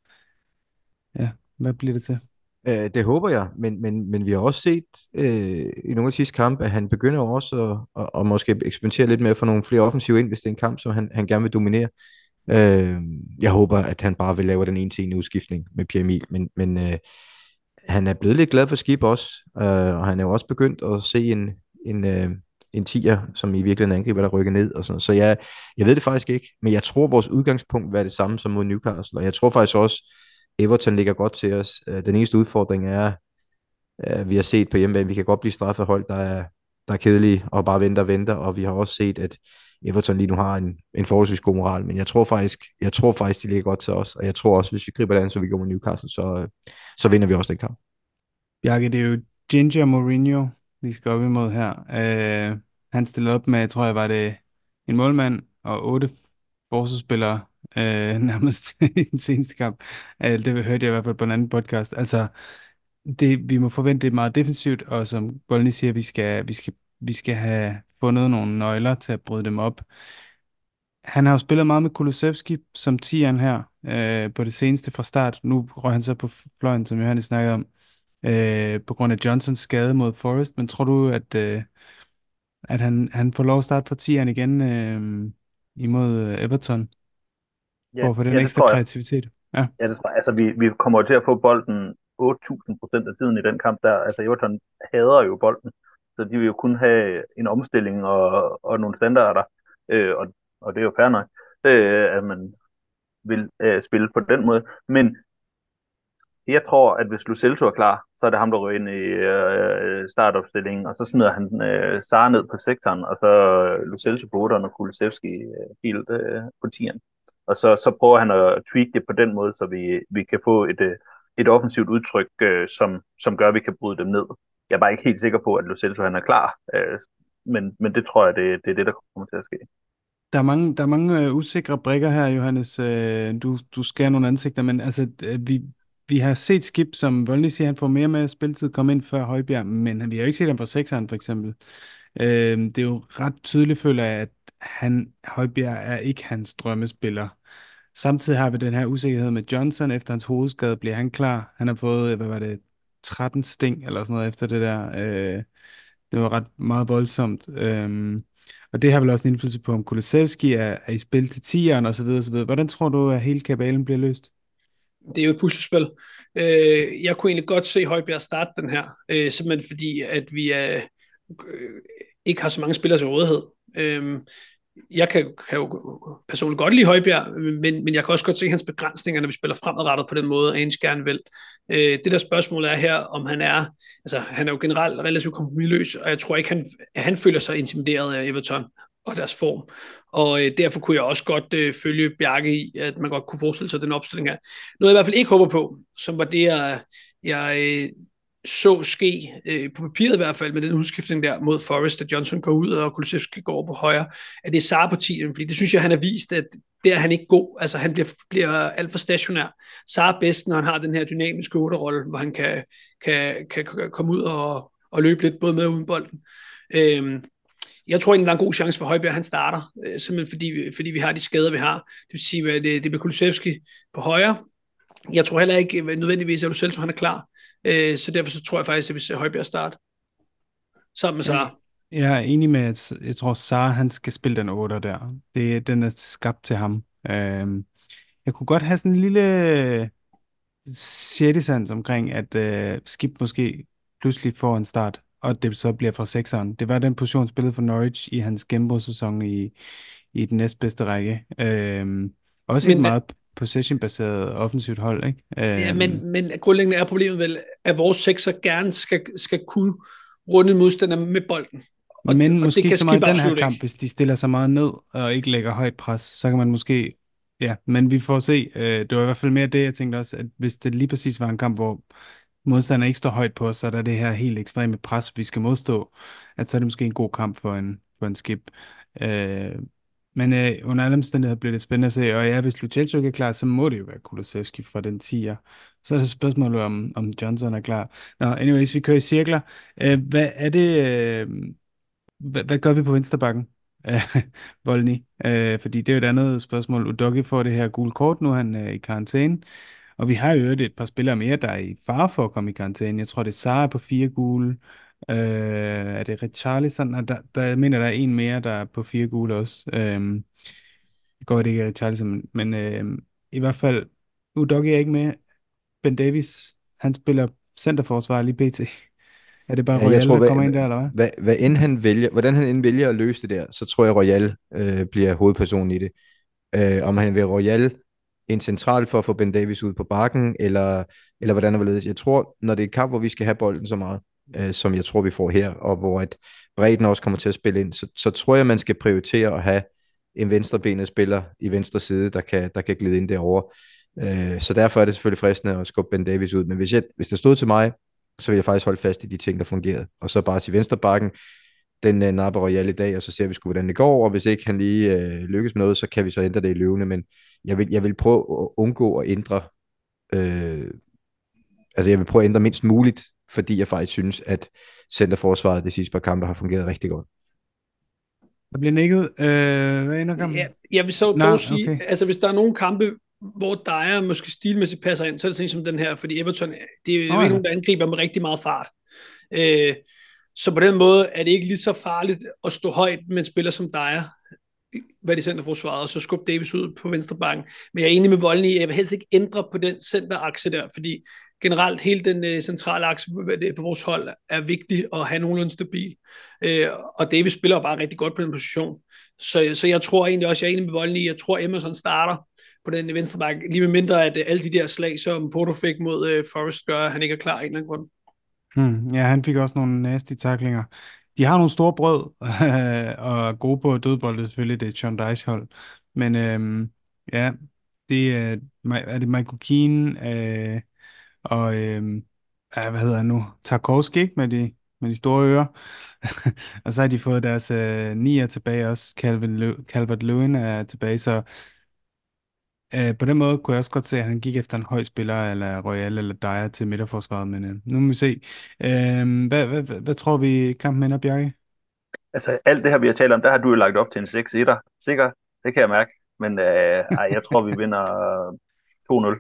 ja, hvad bliver det til? Øh, det håber jeg, men, men, men vi har også set øh, i nogle af de sidste kampe, at han begynder jo også at, at, at måske eksperimentere lidt med at få nogle flere offensive ind, hvis det er en kamp, som han, han gerne vil dominere. Øh, jeg håber, at han bare vil lave den ene til en udskiftning med Pierre Emil, men, men øh, han er blevet lidt glad for Skip også, øh, og han er jo også begyndt at se en, en, øh, en tier, som i virkeligheden angriber, der rykker ned og sådan. Så jeg, jeg ved det faktisk ikke, men jeg tror, vores udgangspunkt vil være det samme som mod Newcastle, og jeg tror faktisk også, Everton ligger godt til os. Øh, Den eneste udfordring er, øh, vi har set på hjemmebane, vi kan godt blive straffet hold, der er, der er kedelige og bare venter og venter, og vi har også set, at Everton lige nu har en, en forholdsvis god moral, men jeg tror faktisk, jeg tror faktisk, de ligger godt til os, og jeg tror også, hvis vi griber det an, så vi går mod Newcastle, så, øh, så vinder vi også den kamp. Bjarke, det er jo Ginger Mourinho, vi skal op imod her. Øh, han stillede op med, tror jeg, var det en målmand og otte forsvarsspillere øh, nærmest i den seneste kamp. Øh, det hørte jeg i hvert fald på en anden podcast. Altså, det, vi må forvente det meget defensivt, og som Voldny siger, vi skal, vi skal, vi skal have fundet nogle nøgler til at bryde dem op. Han har jo spillet meget med Kulusevski som tieren her øh, på det seneste fra start. Nu røg han så på fløjen, som Johannes snakkede om, øh, på grund af Johnsons skade mod Forest. Men tror du, at, øh, at han, han får lov at starte for tieren igen øh, imod Everton? For Ja, at få den ja, det ekstra tror jeg. kreativitet? Ja. Ja, det tror jeg. Altså, vi, vi kommer jo til at få bolden otte tusind procent af tiden i den kamp der. Altså, Everton hader jo bolden, så de vil jo kun have en omstilling og, og nogle standarder, øh, og, og det er jo fair nok, øh, at man vil øh, spille på den måde. Men jeg tror, at hvis Lo Celso er klar, så er det ham, der ryger ind i øh, startopstillingen, og så smider han øh, Sarr ned på sektoren, og så øh, Lo Celso på otteren og Kulusevski øh, helt øh, på tieren. Og så, så prøver han at tweak det på den måde, så vi, vi kan få et, øh, et offensivt udtryk, øh, som, som gør, at vi kan bryde dem ned. Jeg er bare ikke helt sikker på, at Lo Celso han er klar, øh, men, men det tror jeg, det, det er det, der kommer til at ske. Der er mange, der er mange øh, usikre brikker her, Johannes. Øh, du, du skærer nogle ansigter, men altså, øh, vi, vi har set Skip, som Voldny siger, han får mere med spilletid, komme ind før Højbjerg, men vi har jo ikke set ham fra sekseren, for eksempel. Øh, det er jo ret tydeligt, føler jeg, at han, Højbjerg er ikke hans drømmespiller. Samtidig har vi den her usikkerhed med Johnson. Efter hans hovedskade bliver han klar. Han har fået, hvad var det, tretten sting eller sådan noget efter det der. Øh, det var ret meget voldsomt. Øh, og det har vel også en indflydelse på, om Kulusevski er, er i spil til tieren og så videre, og så videre. Hvordan tror du, at hele kabalen bliver løst? Det er jo et puslespil. Øh, jeg kunne egentlig godt se Højbjerg starte den her, øh, simpelthen fordi, at vi er, øh, ikke har så mange spillere til rådighed. Øh, jeg kan, kan jo personligt godt lide Højbjerg, men, men jeg kan også godt se hans begrænsninger, når vi spiller fremadrettet på den måde, Ange gerne vil. Øh, det der spørgsmål er her, om han er, altså han er jo generelt relativt kompromisløs, og jeg tror ikke, han, han føler sig intimideret af Everton og deres form. Og øh, derfor kunne jeg også godt øh, følge Bjarke i, at man godt kunne forestille sig den opstilling her. Noget jeg i hvert fald ikke håber på, som var det, jeg, jeg øh, så ske, øh, på papiret i hvert fald, med den udskiftning der mod Forest, at Johnson går ud, og Kulusevski går over på højre, at det er Sarr på tieren, fordi det synes jeg, han har vist, at der er han ikke god. Altså han bliver, bliver alt for stationær. Sarr er bedst, når han har den her dynamiske otte-rolle, hvor han kan, kan, kan komme ud og, og løbe lidt, både med og uden bolden. Øhm, Jeg tror egentlig, der er en god chance for Højbjerg, han starter, øh, simpelthen fordi, fordi vi har de skader, vi har. Det vil sige, at det, det bliver Kulusevski på højre. Jeg tror heller ikke nødvendigvis, at Lo Celso han er klar. Øh, så derfor så tror jeg faktisk, at vi ser Højbjerg starte sammen med Sarr. Jeg er enig med, at jeg tror, Sarr han skal spille den otter der. Det, den er skabt til ham. Øhm, jeg kunne godt have sådan en lille sjette sans omkring, at øh, Skip måske pludselig får en start, og det så bliver fra sekseren. Det var den position, spillet for Norwich i hans gennembrudssæson i, i den næstbedste række. Øhm, også et Men, meget possession-baseret offensivt hold, ikke? ja, Øhm, men, men grundlæggende er problemet vel, at vores sekser gerne skal, skal kunne runde modstander med bolden. Og, Men og det måske kan ikke så meget Skip i den her absolut kamp, ikke. hvis de stiller sig meget ned og ikke lægger højt pres, så kan man måske, ja, men vi får se. Øh, det var i hvert fald mere det, jeg tænkte også, at hvis det lige præcis var en kamp, hvor modstanderen ikke står højt på os, så er der det her helt ekstreme pres, vi skal modstå, at så er det måske en god kamp for en, for en Skip. Øh, men øh, under alle omstændigheder bliver det spændende at se, og ja, hvis Lucello ikke er klar, så må det jo være Kulusevski fra den tier. Så er det spørgsmålet om, om Johnson er klar. Nå, anyways, vi kører i cirkler. Øh, hvad er det... Øh, hvad, hvad gør vi på venstrebakken, Volny? Øh, fordi det er jo et andet spørgsmål. Udogi får det her gule kort nu, han er i karantæne. Og vi har jo øvrigt et par spillere mere, der er i fare for at komme i karantæne. Jeg tror, det er Sara på fire gule. Øh, er det Richarlison? Nej, der, der, jeg mener, der er en mere, der er på fire gule også. Øh, det går, det ikke er Richarlison, men øh, i hvert fald, Udogi er ikke med. Ben Davis, han spiller centerforsvar lige pt. Er det bare Ja, jeg Royal, tror, der hvad, kommer ind der, eller hvad? hvad, hvad end han vælger, hvordan han end vælger at løse det der, så tror jeg, Royal øh, bliver hovedpersonen i det. Øh, om han vil Royal en central for at få Ben Davis ud på bakken, eller, eller hvordan det vil. Jeg tror, når det er et kamp, hvor vi skal have bolden så meget, øh, som jeg tror, vi får her, og hvor at bredden også kommer til at spille ind, så, så tror jeg, man skal prioritere at have en venstrebenet spiller i venstre side, der kan, der kan glide ind derovre. Øh, så derfor er det selvfølgelig fristende at skubbe Ben Davis ud. Men hvis, jeg, hvis det stod til mig, så vil jeg faktisk holde fast i de ting, der fungerede. Og så bare sige venstre bakken, den øh, napper Royal i dag, og så ser vi sgu, hvordan det går, og hvis ikke han lige øh, lykkes med noget, så kan vi så ændre det i løvende, men jeg vil, jeg vil prøve at undgå at ændre, øh, altså jeg vil prøve at ændre mindst muligt, fordi jeg faktisk synes, at centerforsvaret de sidste par kampe har fungeret rigtig godt. Der bliver nikket. Øh, hvad ender Ja, kampen? jeg vil så Nå, dog sige, okay. altså hvis der er nogle kampe, hvor Dyer måske stilmæssigt passer ind, så er det sådan en som den her, fordi Everton, det er jo Åh ikke ja. nogen, der angriber med rigtig meget fart. Øh, så på den måde er det ikke lige så farligt at stå højt med en spiller som Dyer, hvad det centerforsvaret, og så skubbe Davis ud på venstre bakken. Men jeg er enig med Volden i, at jeg vil helst ikke ændre på den centerakse der, fordi generelt hele den øh, centrale akse på, på vores hold er vigtig at have nogenlunde stabil. Øh, og Davis spiller jo bare rigtig godt på den position. Så, så jeg tror egentlig også, jeg er enig med Volden i, jeg tror Emerson starter på den venstre bakke, lige med mindre at øh, alle de der slag, som Porto fik mod øh, Forrest, gør, at han ikke er klar af en eller anden grund. Hmm. Ja, han fik også nogle nasty tacklinger. De har nogle store brød, og er gode på dødbolde selvfølgelig, det er John Dyche hold. Men øhm, ja, det er, er det Michael Keane øh, og øhm, ja, hvad hedder han nu? Tarkovsky, ikke? Med de, med de store ører. Og så har de fået deres øh, nier tilbage også. Calvin Lew- Calvert-Lewin er tilbage, så Øh, på den måde kunne jeg også godt se, at han gik efter en høj spiller, eller Royal eller Dyer til midterforsvaret, men øh, nu må vi se. Øh, hvad, hvad, hvad, hvad tror vi kampen ender, Bjarke? Altså, alt det her, vi har talt om, der har du jo lagt op til en seks etter. Sikker, det kan jeg mærke. Men øh, ej, jeg tror, vi vinder to nul.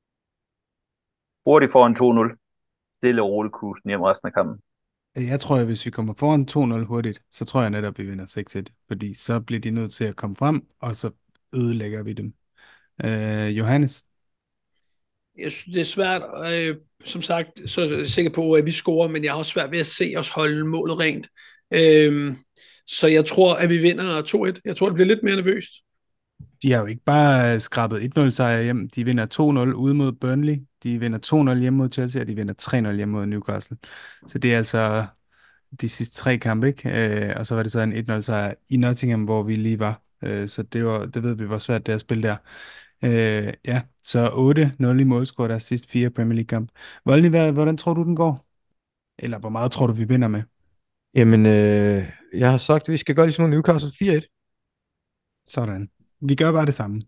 Hurtigt foran to nul. Stille og roligt kusen hjem resten af kampen. Jeg tror, at hvis vi kommer foran to nul hurtigt, så tror jeg netop, at vi vinder seks et, fordi så bliver de nødt til at komme frem, og så ødelægger vi dem. Øh, Johannes? Jeg synes, det er svært, øh, som sagt, så er jeg sikker på, at vi scorer, men jeg har også svært ved at se os holde målet rent. Øh, så jeg tror, at vi vinder to et. Jeg tror, det bliver lidt mere nervøst. De har jo ikke bare skrabet et nul sejr hjem. De vinder to nul ude mod Burnley. De vinder to nul hjemme mod Chelsea, og de vinder tre nul hjemme mod Newcastle. Så det er altså de sidste tre kampe, ikke? Øh, og så var det så en et nul sejr i Nottingham, hvor vi lige var. Øh, så det, var, det ved vi, hvor svært det er at spille der. Øh, ja, så otte nul i målscore deres sidste fire Premier League-kamp. Voldny, hvad- hvordan tror du, den går? Eller hvor meget tror du, vi vinder med? Jamen, øh, jeg har sagt, at vi skal gøre ligesom mod Newcastle fire et. Sådan. Vi gør bare det samme.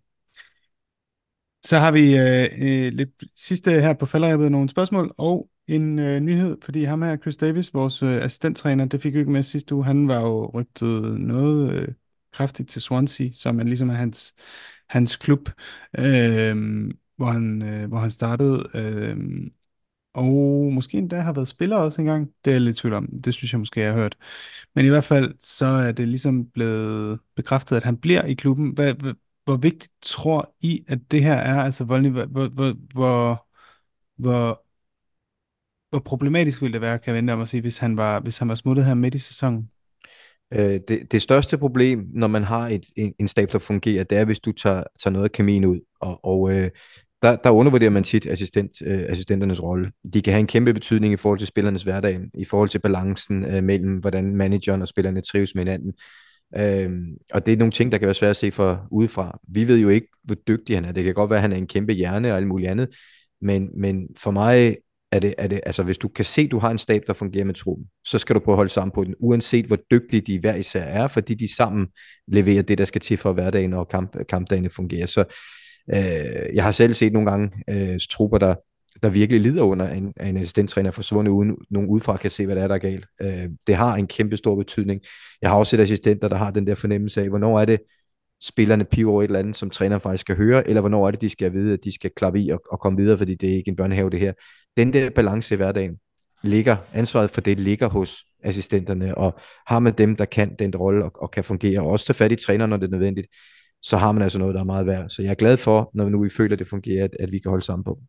Så har vi øh, øh, lidt sidste her på falderebet nogle spørgsmål og en øh, nyhed, fordi ham her, Chris Davis, vores øh, assistenttræner, det fik vi ikke med sidste uge. Han var jo rygtet noget øh, kraftigt til Swansea, som er ligesom er hans, hans klub, øh, hvor, han, øh, hvor han startede. Øh, og måske endda har været spiller også engang. Det er jeg lidt i tvivl om. Det synes jeg måske, jeg har hørt. Men i hvert fald, så er det ligesom blevet bekræftet, at han bliver i klubben. Hvad, hvad, hvor vigtigt tror I, at det her er? Altså, Voldny, hvor, hvor, hvor, hvor, hvor hvor problematisk ville det være, kan jeg vente om at sige, hvis han var, hvis han var smuttet her midt i sæsonen? Øh, det, det største problem, når man har et, en, en stab, der fungerer, det er, hvis du tager, tager noget af kemien ud. Og, og øh, der, der undervurderer man tit assistent, øh, assistenternes rolle. De kan have en kæmpe betydning i forhold til spillernes hverdag, i forhold til balancen øh, mellem, hvordan manageren og spillerne trives med hinanden. Øhm, og det er nogle ting, der kan være svært at se fra udefra. Vi ved jo ikke, hvor dygtig han er. Det kan godt være, at han er en kæmpe hjerne og alt muligt andet. Men, men for mig er det, er det, altså hvis du kan se, at du har en stab, der fungerer med truppen, så skal du prøve at holde sammen på den, uanset hvor dygtige de hver især er, fordi de sammen leverer det, der skal til for hverdagen og kamp, kampdagene fungerer. Så øh, jeg har selv set nogle gange øh, trupper, der, der virkelig lider under en, en assistenttræner forsvundet, uden nogen udefra kan se, hvad det er, der er galt. Øh, det har en kæmpe stor betydning. Jeg har også set assistenter, der har den der fornemmelse af, hvornår er det, spillerne piver over et eller andet, som træneren faktisk skal høre, eller hvornår er det, de skal vide, at de skal klappe i og, og komme videre, fordi det er ikke en børnehave, det her. Den der balance i hverdagen ligger, ansvaret for det ligger hos assistenterne, og har man dem, der kan den rolle og, og kan fungere, og også tage fat i træneren, når det er nødvendigt, så har man altså noget, der er meget værd. Så jeg er glad for, når nu vi føler, at det fungerer, at, at vi kan holde sammen på.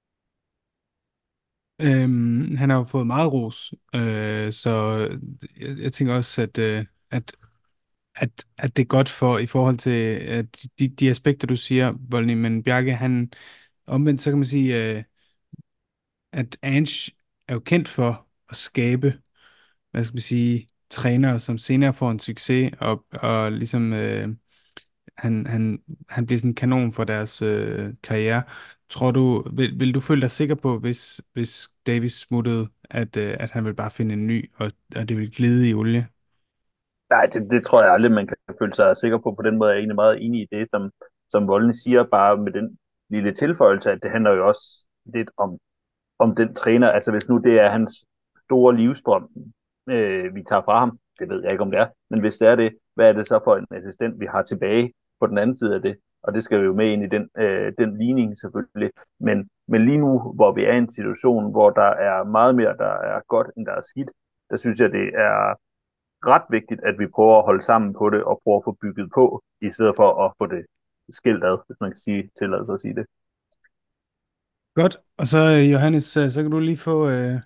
Øhm, han har jo fået meget ros, øh, så jeg, jeg tænker også, at, øh, at, at, at det er godt for i forhold til at de, de aspekter, du siger, Voldny, men Bjarke, han omvendt, så kan man sige, øh, at Ange er jo kendt for at skabe, hvad skal man sige, trænere, som senere får en succes, og, og ligesom øh, han, han, han bliver sådan en kanon for deres øh, karriere. Tror du, vil, vil du føle dig sikker på, hvis, hvis Davis smuttede, at, øh, at han vil bare finde en ny, og, og det vil glide i olie? Nej, det, det tror jeg aldrig, man kan føle sig sikker på. På den måde er jeg egentlig meget enig i det, som, som Voldny siger, bare med den lille tilføjelse, at det handler jo også lidt om, om den træner. Altså hvis nu det er hans store livsdrøm, øh, vi tager fra ham, det ved jeg ikke, om det er, men hvis det er det, hvad er det så for en assistent, vi har tilbage på den anden side af det? Og det skal jo med ind i den, øh, den ligning selvfølgelig. Men, men lige nu, hvor vi er i en situation, hvor der er meget mere, der er godt, end der er skidt, der synes jeg, det er ret vigtigt, at vi prøver at holde sammen på det, og prøver at få bygget på, i stedet for at få det skilt ad, hvis man kan sige, tillade sig at sige det. Godt. Og så, øh, Johannes, øh, så kan du lige få øh,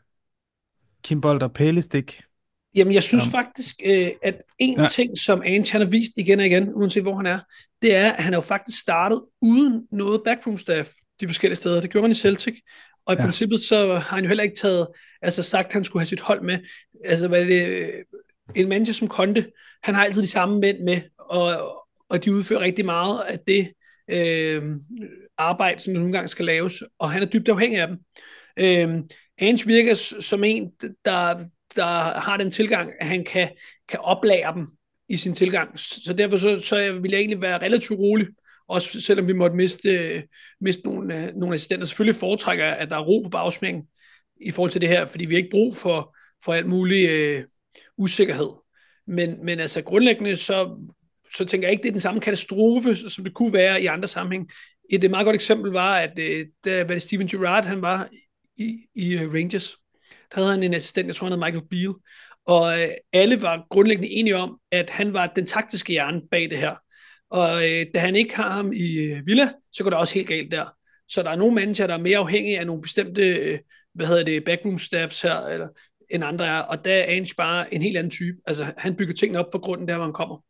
Kim Bold og Pælestik. Jamen, jeg synes Um, faktisk, øh, at en ja, ting, som Ange han har vist igen og igen, uanset hvor han er, det er, at han har jo faktisk startet uden noget backroom staff de forskellige steder. Det gjorde han i Celtic, og i ja. princippet så har han jo heller ikke taget, altså sagt, at han skulle have sit hold med. Altså, hvad er det, en manager som Conte, han har altid de samme mænd med, og, og de udfører rigtig meget af det øh, arbejde, som nogle gange skal laves, og han er dybt afhængig af dem. Øh, Ange virker som en, der der har den tilgang, at han kan, kan oplære dem i sin tilgang. Så derfor så, så vil jeg egentlig være relativt rolig, også selvom vi måtte miste, miste nogle, nogle assistenter. Selvfølgelig foretrækker jeg, at der er ro på bagsmængen i forhold til det her, fordi vi har ikke brug for, for alt mulig øh, usikkerhed. Men, men altså grundlæggende, så, så tænker jeg ikke, det er den samme katastrofe, som det kunne være i andre sammenhæng. Et meget godt eksempel var, at øh, da var det Steven Gerrard, han var i, i Rangers, der havde han en assistent, jeg tror han hed Michael Beale, og øh, alle var grundlæggende enige om, at han var den taktiske hjerne bag det her. Og øh, da han ikke har ham i øh, Villa, så går det også helt galt der. Så der er nogle manager, der er mere afhængige af nogle bestemte, øh, hvad hedder det, backroom staffs her, eller, end andre er, og der er Ange bare en helt anden type. Altså, han bygger tingene op for grunden der, hvor han kommer.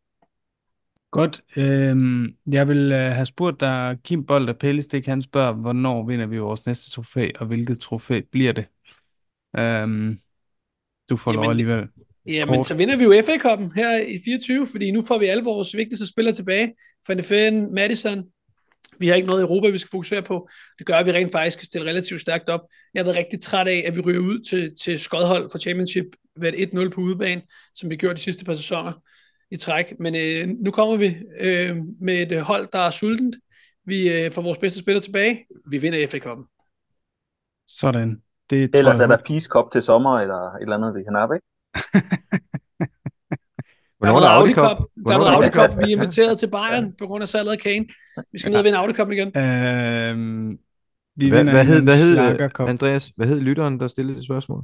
Godt. Øhm, jeg vil øh, have spurgt dig, Kim Bold og Pælestik, han spørger, hvornår vinder vi vores næste trofæ, og hvilket trofæ bliver det? Øhm, du får lov Jamen, alligevel. jamen Kort. så vinder vi jo F A-cupen her i fireogtyve, fordi nu får vi alle vores vigtigste spillere tilbage. Van de Ven, Madison. Vi har ikke noget i Europa, vi skal fokusere på. Det gør, at vi rent faktisk skal stille relativt stærkt op. Jeg har været rigtig træt af, at vi ryger ud til, til skodhold for Championship ved et nul på udebane, som vi gjorde de sidste par sæsoner i træk. Men øh, nu kommer vi øh, med et hold, der er sultent. Vi øh, får vores bedste spillere tilbage. Vi vinder F A-cupen. Sådan. Det tror Ellers jeg er der håber. Peace Cup til sommer, eller et eller andet, vi kan nappe, ikke? Der er Hvornår noget er Audi Audi Cup? Cup. Der er Hvornår noget er Audi Audi Cup. Cup? Vi er Ja. inviteret til Bayern på grund af salget af Kane. Vi skal ned og vinde Audi Cup igen. Øhm, vi Hvad, vinder hvad en hed, eller hvad anden hed, Schlager Cup. Andreas, hvad hed lytteren, der stillede det spørgsmål?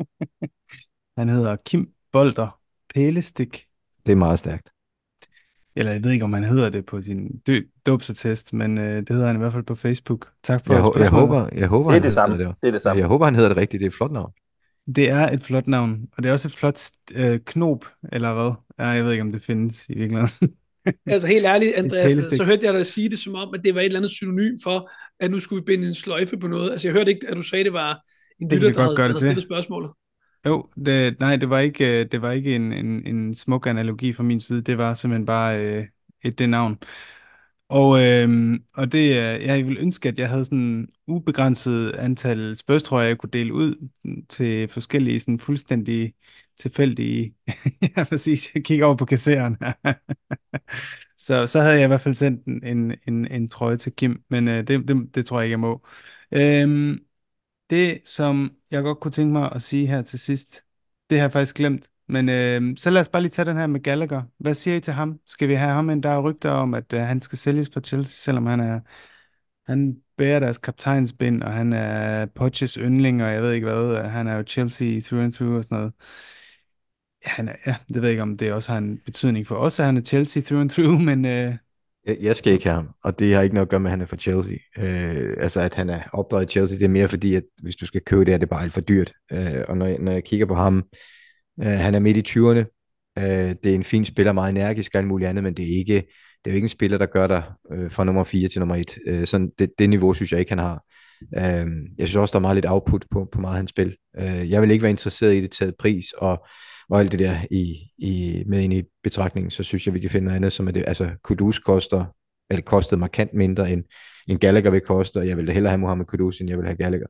Han hedder Kim Bolder Pælestik. Det er meget stærkt. Eller jeg ved ikke, om han hedder det på sin dø- dåbsattest, men øh, det hedder han i hvert fald på Facebook. Tak Jeg, for hå- jeg spørgsmålet. håber, jeg håber, Det er han det hedder samme. det. Det er det Ja, samme. jeg håber, han hedder det rigtigt. Det er et flot navn. Det er et flot navn, og det er også et flot øh, knop, eller hvad? Ja, jeg ved ikke, om det findes i virkeligheden. Altså helt ærligt, Et Andreas, pælestik. så hørte jeg dig sige det som om, at det var et eller andet synonym for, at nu skulle vi binde en sløjfe på noget. Altså jeg hørte ikke, at du sagde, at det var en Det kan lytter, vi der godt havde, gøre der det havde til. stillet spørgsmålet. Jo, det, nej, det var ikke, øh, det var ikke en, en, en smuk analogi fra min side. Det var simpelthen bare øh, et det navn. Og, øhm, og det, øh, jeg ville ønske, at jeg havde sådan ubegrænset antal spørgsmål, jeg kunne dele ud til forskellige sådan fuldstændig tilfældige. Ja, præcis. Jeg kigger over på kasseren. så, så havde jeg i hvert fald sendt en, en, en, en trøje til Kim, men øh, det, det, det tror jeg ikke, jeg må. Øhm, det, som jeg godt kunne tænke mig at sige her til sidst, det har jeg faktisk glemt. Men øh, så lad os bare lige tage den her med Gallagher. Hvad siger I til ham? Skal vi have ham ind? Der er rygter om, at øh, han skal sælges for Chelsea, selvom han er han bærer deres kaptajnsbind, og han er Poches yndling, og jeg ved ikke hvad. Han er jo Chelsea through and through og sådan noget. Han er, ja, det ved jeg ikke, om det også har en betydning for os, at han er Chelsea through and through, men øh, Jeg, jeg skal ikke have ham, og det har ikke noget at gøre med, at han er fra Chelsea. Øh, altså, at han er opdraget i Chelsea, det er mere fordi, at hvis du skal købe det, er det bare alt for dyrt. Øh, og når jeg, når jeg kigger på ham, øh, han er midt i tyverne. Øh, det er en fin spiller, meget energisk og alt muligt andet, men det er ikke, det er jo ikke en spiller, der gør dig øh, fra nummer fire til nummer et. Øh, sådan det, det niveau synes jeg ikke, han har. Øh, jeg synes også, der er meget lidt output på, på meget af hans spil. Øh, jeg vil ikke være interesseret i det taget pris, og og alt det der i, i, med ind i betragtningen, så synes jeg, vi kan finde noget andet, som er det. Altså, Kudus koster, eller kostede markant mindre, end, end Gallagher vil koste, og jeg vil da hellere have Mohamed Kudus, end jeg vil have Gallagher.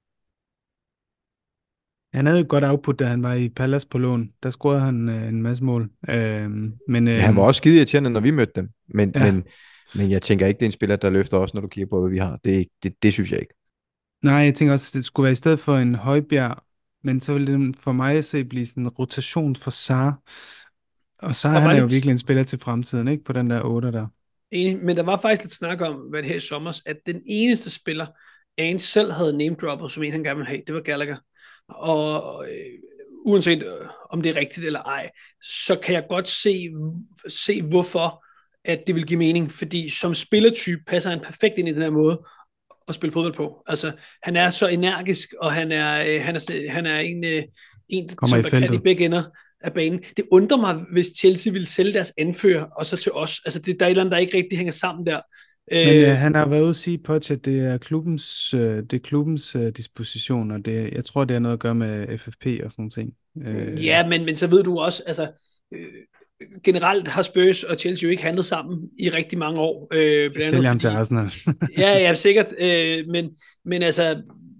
han havde jo et godt output, da han var i Palace på lån. Der scorede han øh, en masse mål. Øh, men Ja, han var øh, også skide irriterende, når vi mødte dem, men, ja. men, men jeg tænker ikke, det er en spiller, der løfter os, når du kigger på, hvad vi har. Det, er ikke- det, det synes jeg ikke. Nej, jeg tænker også, at det skulle være i stedet for en Højbjerg, men så ville det for mig at se blive sådan en rotation for Sar. Og Sar, Der han var er jo lidt virkelig en spiller til fremtiden, ikke? På den der otter der. enig, men der var faktisk lidt snak om, hvad det her i sommer, at den eneste spiller, Ane selv havde name-droppet, som en han gerne ville have, det var Gallagher. Og øh, uanset øh, om det er rigtigt eller ej, så kan jeg godt se, se hvorfor at det vil give mening, fordi som spillertype passer han perfekt ind i den her måde at spille fodbold på. Altså, han er så energisk, og han er, øh, han er, han er en, øh, en Kommer som i der kan feltet. i begge ender af banen. Det undrer mig, hvis Chelsea ville sælge deres anfører, og så til os. Altså, det, der er et eller andet, der ikke rigtig hænger sammen der. Men øh, Øh, han har været ude at sige, Poch, at det er klubbens, øh, det er klubbens øh, disposition, og det, jeg tror, det har noget at gøre med F F P og sådan nogle ting. Øh, ja, men, men så ved du også, altså, øh, generelt har Spurs og Chelsea jo ikke handlet sammen i rigtig mange år. Øh, så blandt sælger andet ham til fordi, Arsenal. ja, ja, sikkert. Øh, men, men altså,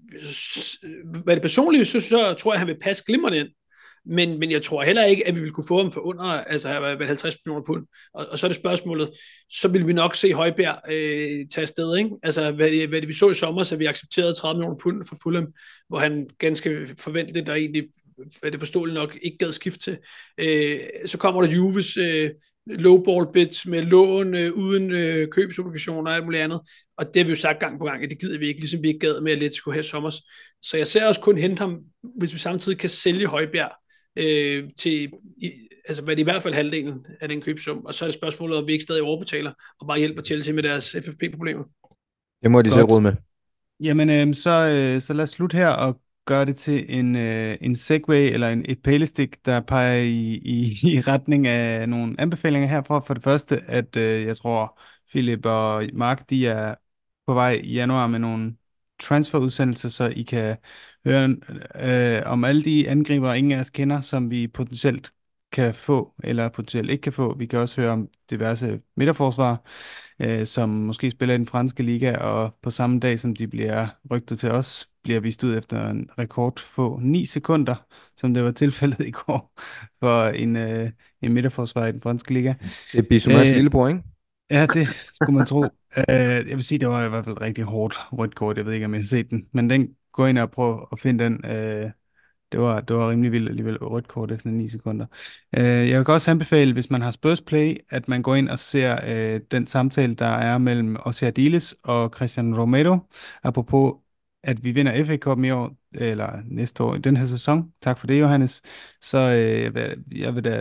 s- hvad det personligt, så, så tror jeg, han vil passe glimrende ind. Men, men jeg tror heller ikke, at vi vil kunne få ham for under altså, hvad, halvtreds millioner pund. Og, og så er det spørgsmålet, så vil vi nok se Højbjerg øh, tage afsted. Ikke? Altså, hvad det, hvad det vi så i sommer, så vi accepterede tredive millioner pund for Fulham, hvor han ganske forventeligt, der egentlig hvad det forståeligt nok ikke gad skift til. Øh, så kommer der Juves øh, lowball bits med lån øh, uden øh, købsobligationer og alt muligt andet. Og det har vi jo sagt gang på gang, at det gider vi ikke, ligesom vi ikke gad med Atletico her i sommer. Så jeg ser også kun hente ham, hvis vi samtidig kan sælge Højbjerg øh, til, i, altså hvad det i hvert fald halvdelen af den købsum. Og så er det spørgsmålet, om vi ikke stadig overbetaler og bare hjælper Chelsea med deres F F P-problemer. Det må de selv Godt. råde med. Jamen, øh, så, øh, så lad os slutte her og gøre det til en, øh, en segway eller en, et pælestik, der peger i, i, i retning af nogle anbefalinger herfra. For det første, at øh, jeg tror, Philip og Mark, de er på vej i januar med nogle transferudsendelser, så I kan høre øh, om alle de angriber, ingen af os kender, som vi potentielt kan få, eller potentielt ikke kan få. Vi kan også høre om diverse midterforsvar, øh, som måske spiller i den franske liga, og på samme dag, som de bliver rygtet til os, bliver vist ud efter en rekord på ni sekunder, som det var tilfældet i går for en, øh, en midterforsvar i den franske liga. Det er Bissoumas Øh, lillebror, ikke? Ja, det skulle man tro. Uh, jeg vil sige, det var i hvert fald rigtig hårdt rødt kort. Jeg ved ikke, om jeg har set den. Men den, gå ind og prøv at finde den. Uh, det var, det var rimelig vildt alligevel rødt kort efter ni sekunder. Uh, jeg vil også anbefale, hvis man har Spurs Play, at man går ind og ser uh, den samtale, der er mellem Ossie Ardiles og Christian Romero. Apropos, at vi vinder F A Cup'en i år, eller næste år, i den her sæson. Tak for det, Johannes. Så uh, jeg, vil, jeg vil da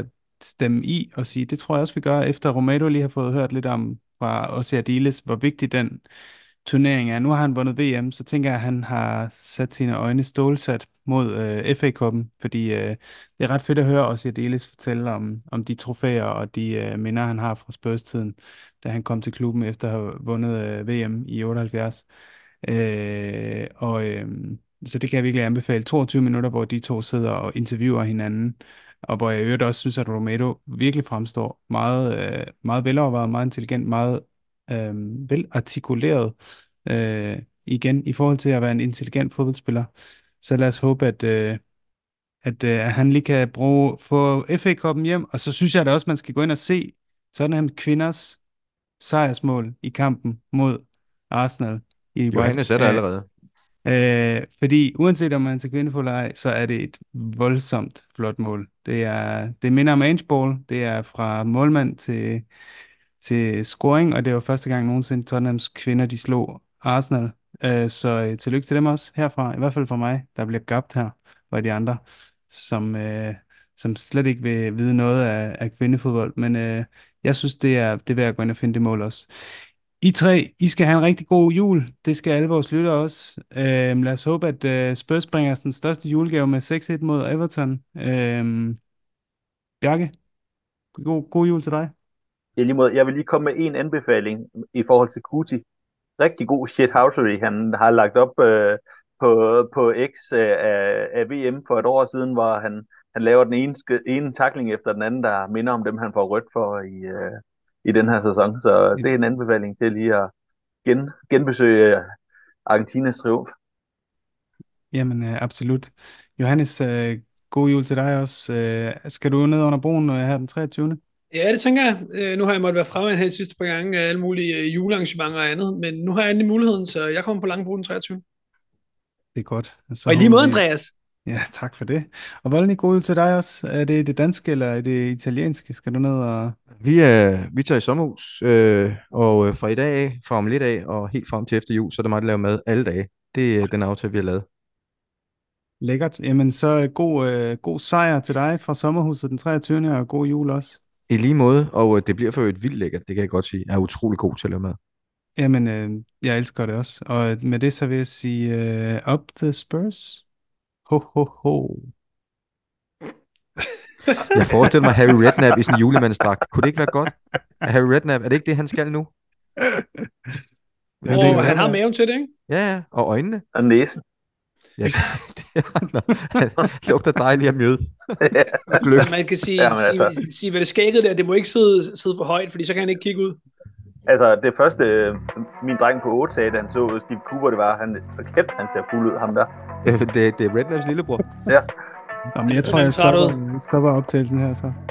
stemme i og sige, det tror jeg også, vi gør, efter Romero lige har fået hørt lidt om fra Ossie Ardiles, hvor vigtig den turnering er. Nu har han vundet V M, så tænker jeg, at han har sat sine øjne stålsat mod øh, F A-cupen, fordi øh, det er ret fedt at høre Ossie Ardiles fortælle om, om de trofæer og de øh, minder, han har fra Spurs-tiden, da han kom til klubben efter at have vundet øh, V M i otteoghalvfjerds. Øh, og øh, så det kan jeg virkelig anbefale. toogtyve minutter, hvor de to sidder og interviewer hinanden, og hvor jeg i øvrigt også synes, at Romero virkelig fremstår meget, øh, meget velovervejet, meget intelligent, meget øh, velartikuleret, øh, igen, i forhold til at være en intelligent fodboldspiller. Så lad os håbe, at, øh, at, øh, at han lige kan bruge, få F A-cupen hjem, og så synes jeg da også, man skal gå ind og se Tottenham kvinders sejrsmål i kampen mod Arsenal i Johannes er der White. allerede. Øh, fordi uanset om man er til kvindefodbold eller ej, så er det et voldsomt flot mål. Det er, det minder om Angeball. Det er fra målmand til, til scoring, og det var første gang nogensinde Tottenhams kvinder, de slog Arsenal. Øh, så øh, tillykke til dem også herfra, i hvert fald for mig, der bliver gabt her, og de andre, som, øh, som slet ikke vil vide noget af, af kvindefodbold. Men øh, jeg synes, det er, det er værd at gå ind og finde det mål også. I tre, I skal have en rigtig god jul. Det skal alle vores lyttere også. Øhm, lad os håbe, at øh, Spurs bringer os den største julegave med seks et mod Everton. Øhm, Bjarke, god, god jul til dig. I lige måde, jeg vil lige komme med en anbefaling i forhold til Kuti. Rigtig god shithousery, han har lagt op øh, på, på X øh, af, af V M for et år siden, hvor han, han laver den ene, ene tackling efter den anden, der minder om dem, han får rødt for i, øh, i den her sæson. Så det er en anbefaling til lige at gen, genbesøge Argentinas triumf. Jamen, øh, absolut. Johannes, øh, god jul til dig også. Øh, skal du ned under broen øh, her den treogtyvende? Ja, det tænker jeg. Øh, nu har jeg måttet være fremme her de sidste par gange af alle mulige øh, julearrangementer og andet, men nu har jeg endelig muligheden, så jeg kommer på Langebro den treogtyvende. Det er godt. Så Og i lige håber måde, vi- Andreas. Ja, tak for det. Og Voldny, god jul til dig også. Er det det danske, eller er det italienske? Skal du ned og... Vi, er, vi tager i sommerhus, øh, og øh, fra i dag af, fra om lidt af, og helt frem til efter jul, så er der mig, der laver mad alle dage. Det er den aftale, vi har lavet. Lækkert. Jamen, så god, øh, god sejr til dig fra sommerhuset den treogtyvende og god jul også. I lige måde, og øh, det bliver for øvrigt vildt lækkert, det kan jeg godt sige. Jeg er utrolig god til at lave mad. Jamen, øh, jeg elsker det også. Og med det så vil jeg sige, øh, up the Spurs. Ho, ho, ho. Jeg forestiller mig Harry Redknapp i sådan en julemandsdragt. Kunne det ikke være godt? Er Harry Redknapp, er det ikke det, han skal nu? Jamen, Hvor det kan han godt har være. maven til det, ikke? Ja, ja, og øjnene. Og næsen. Ja, det er, han lugter dejligt af mjød. Og gløgg. Så man kan sige, Jamen, altså. sige, sige, hvad det skægget der, det må ikke sidde, sidde for højt, fordi så kan han ikke kigge ud. Altså, det første, øh, min dreng på otte sagde, da han så Steve Cooper, det var, han, for kæft, han ser fuld ud, ham der. Det, det er Redknapps lillebror. Ja. Jamen, jeg Så tror, den jeg tager du stopper, stopper optagelsen her så.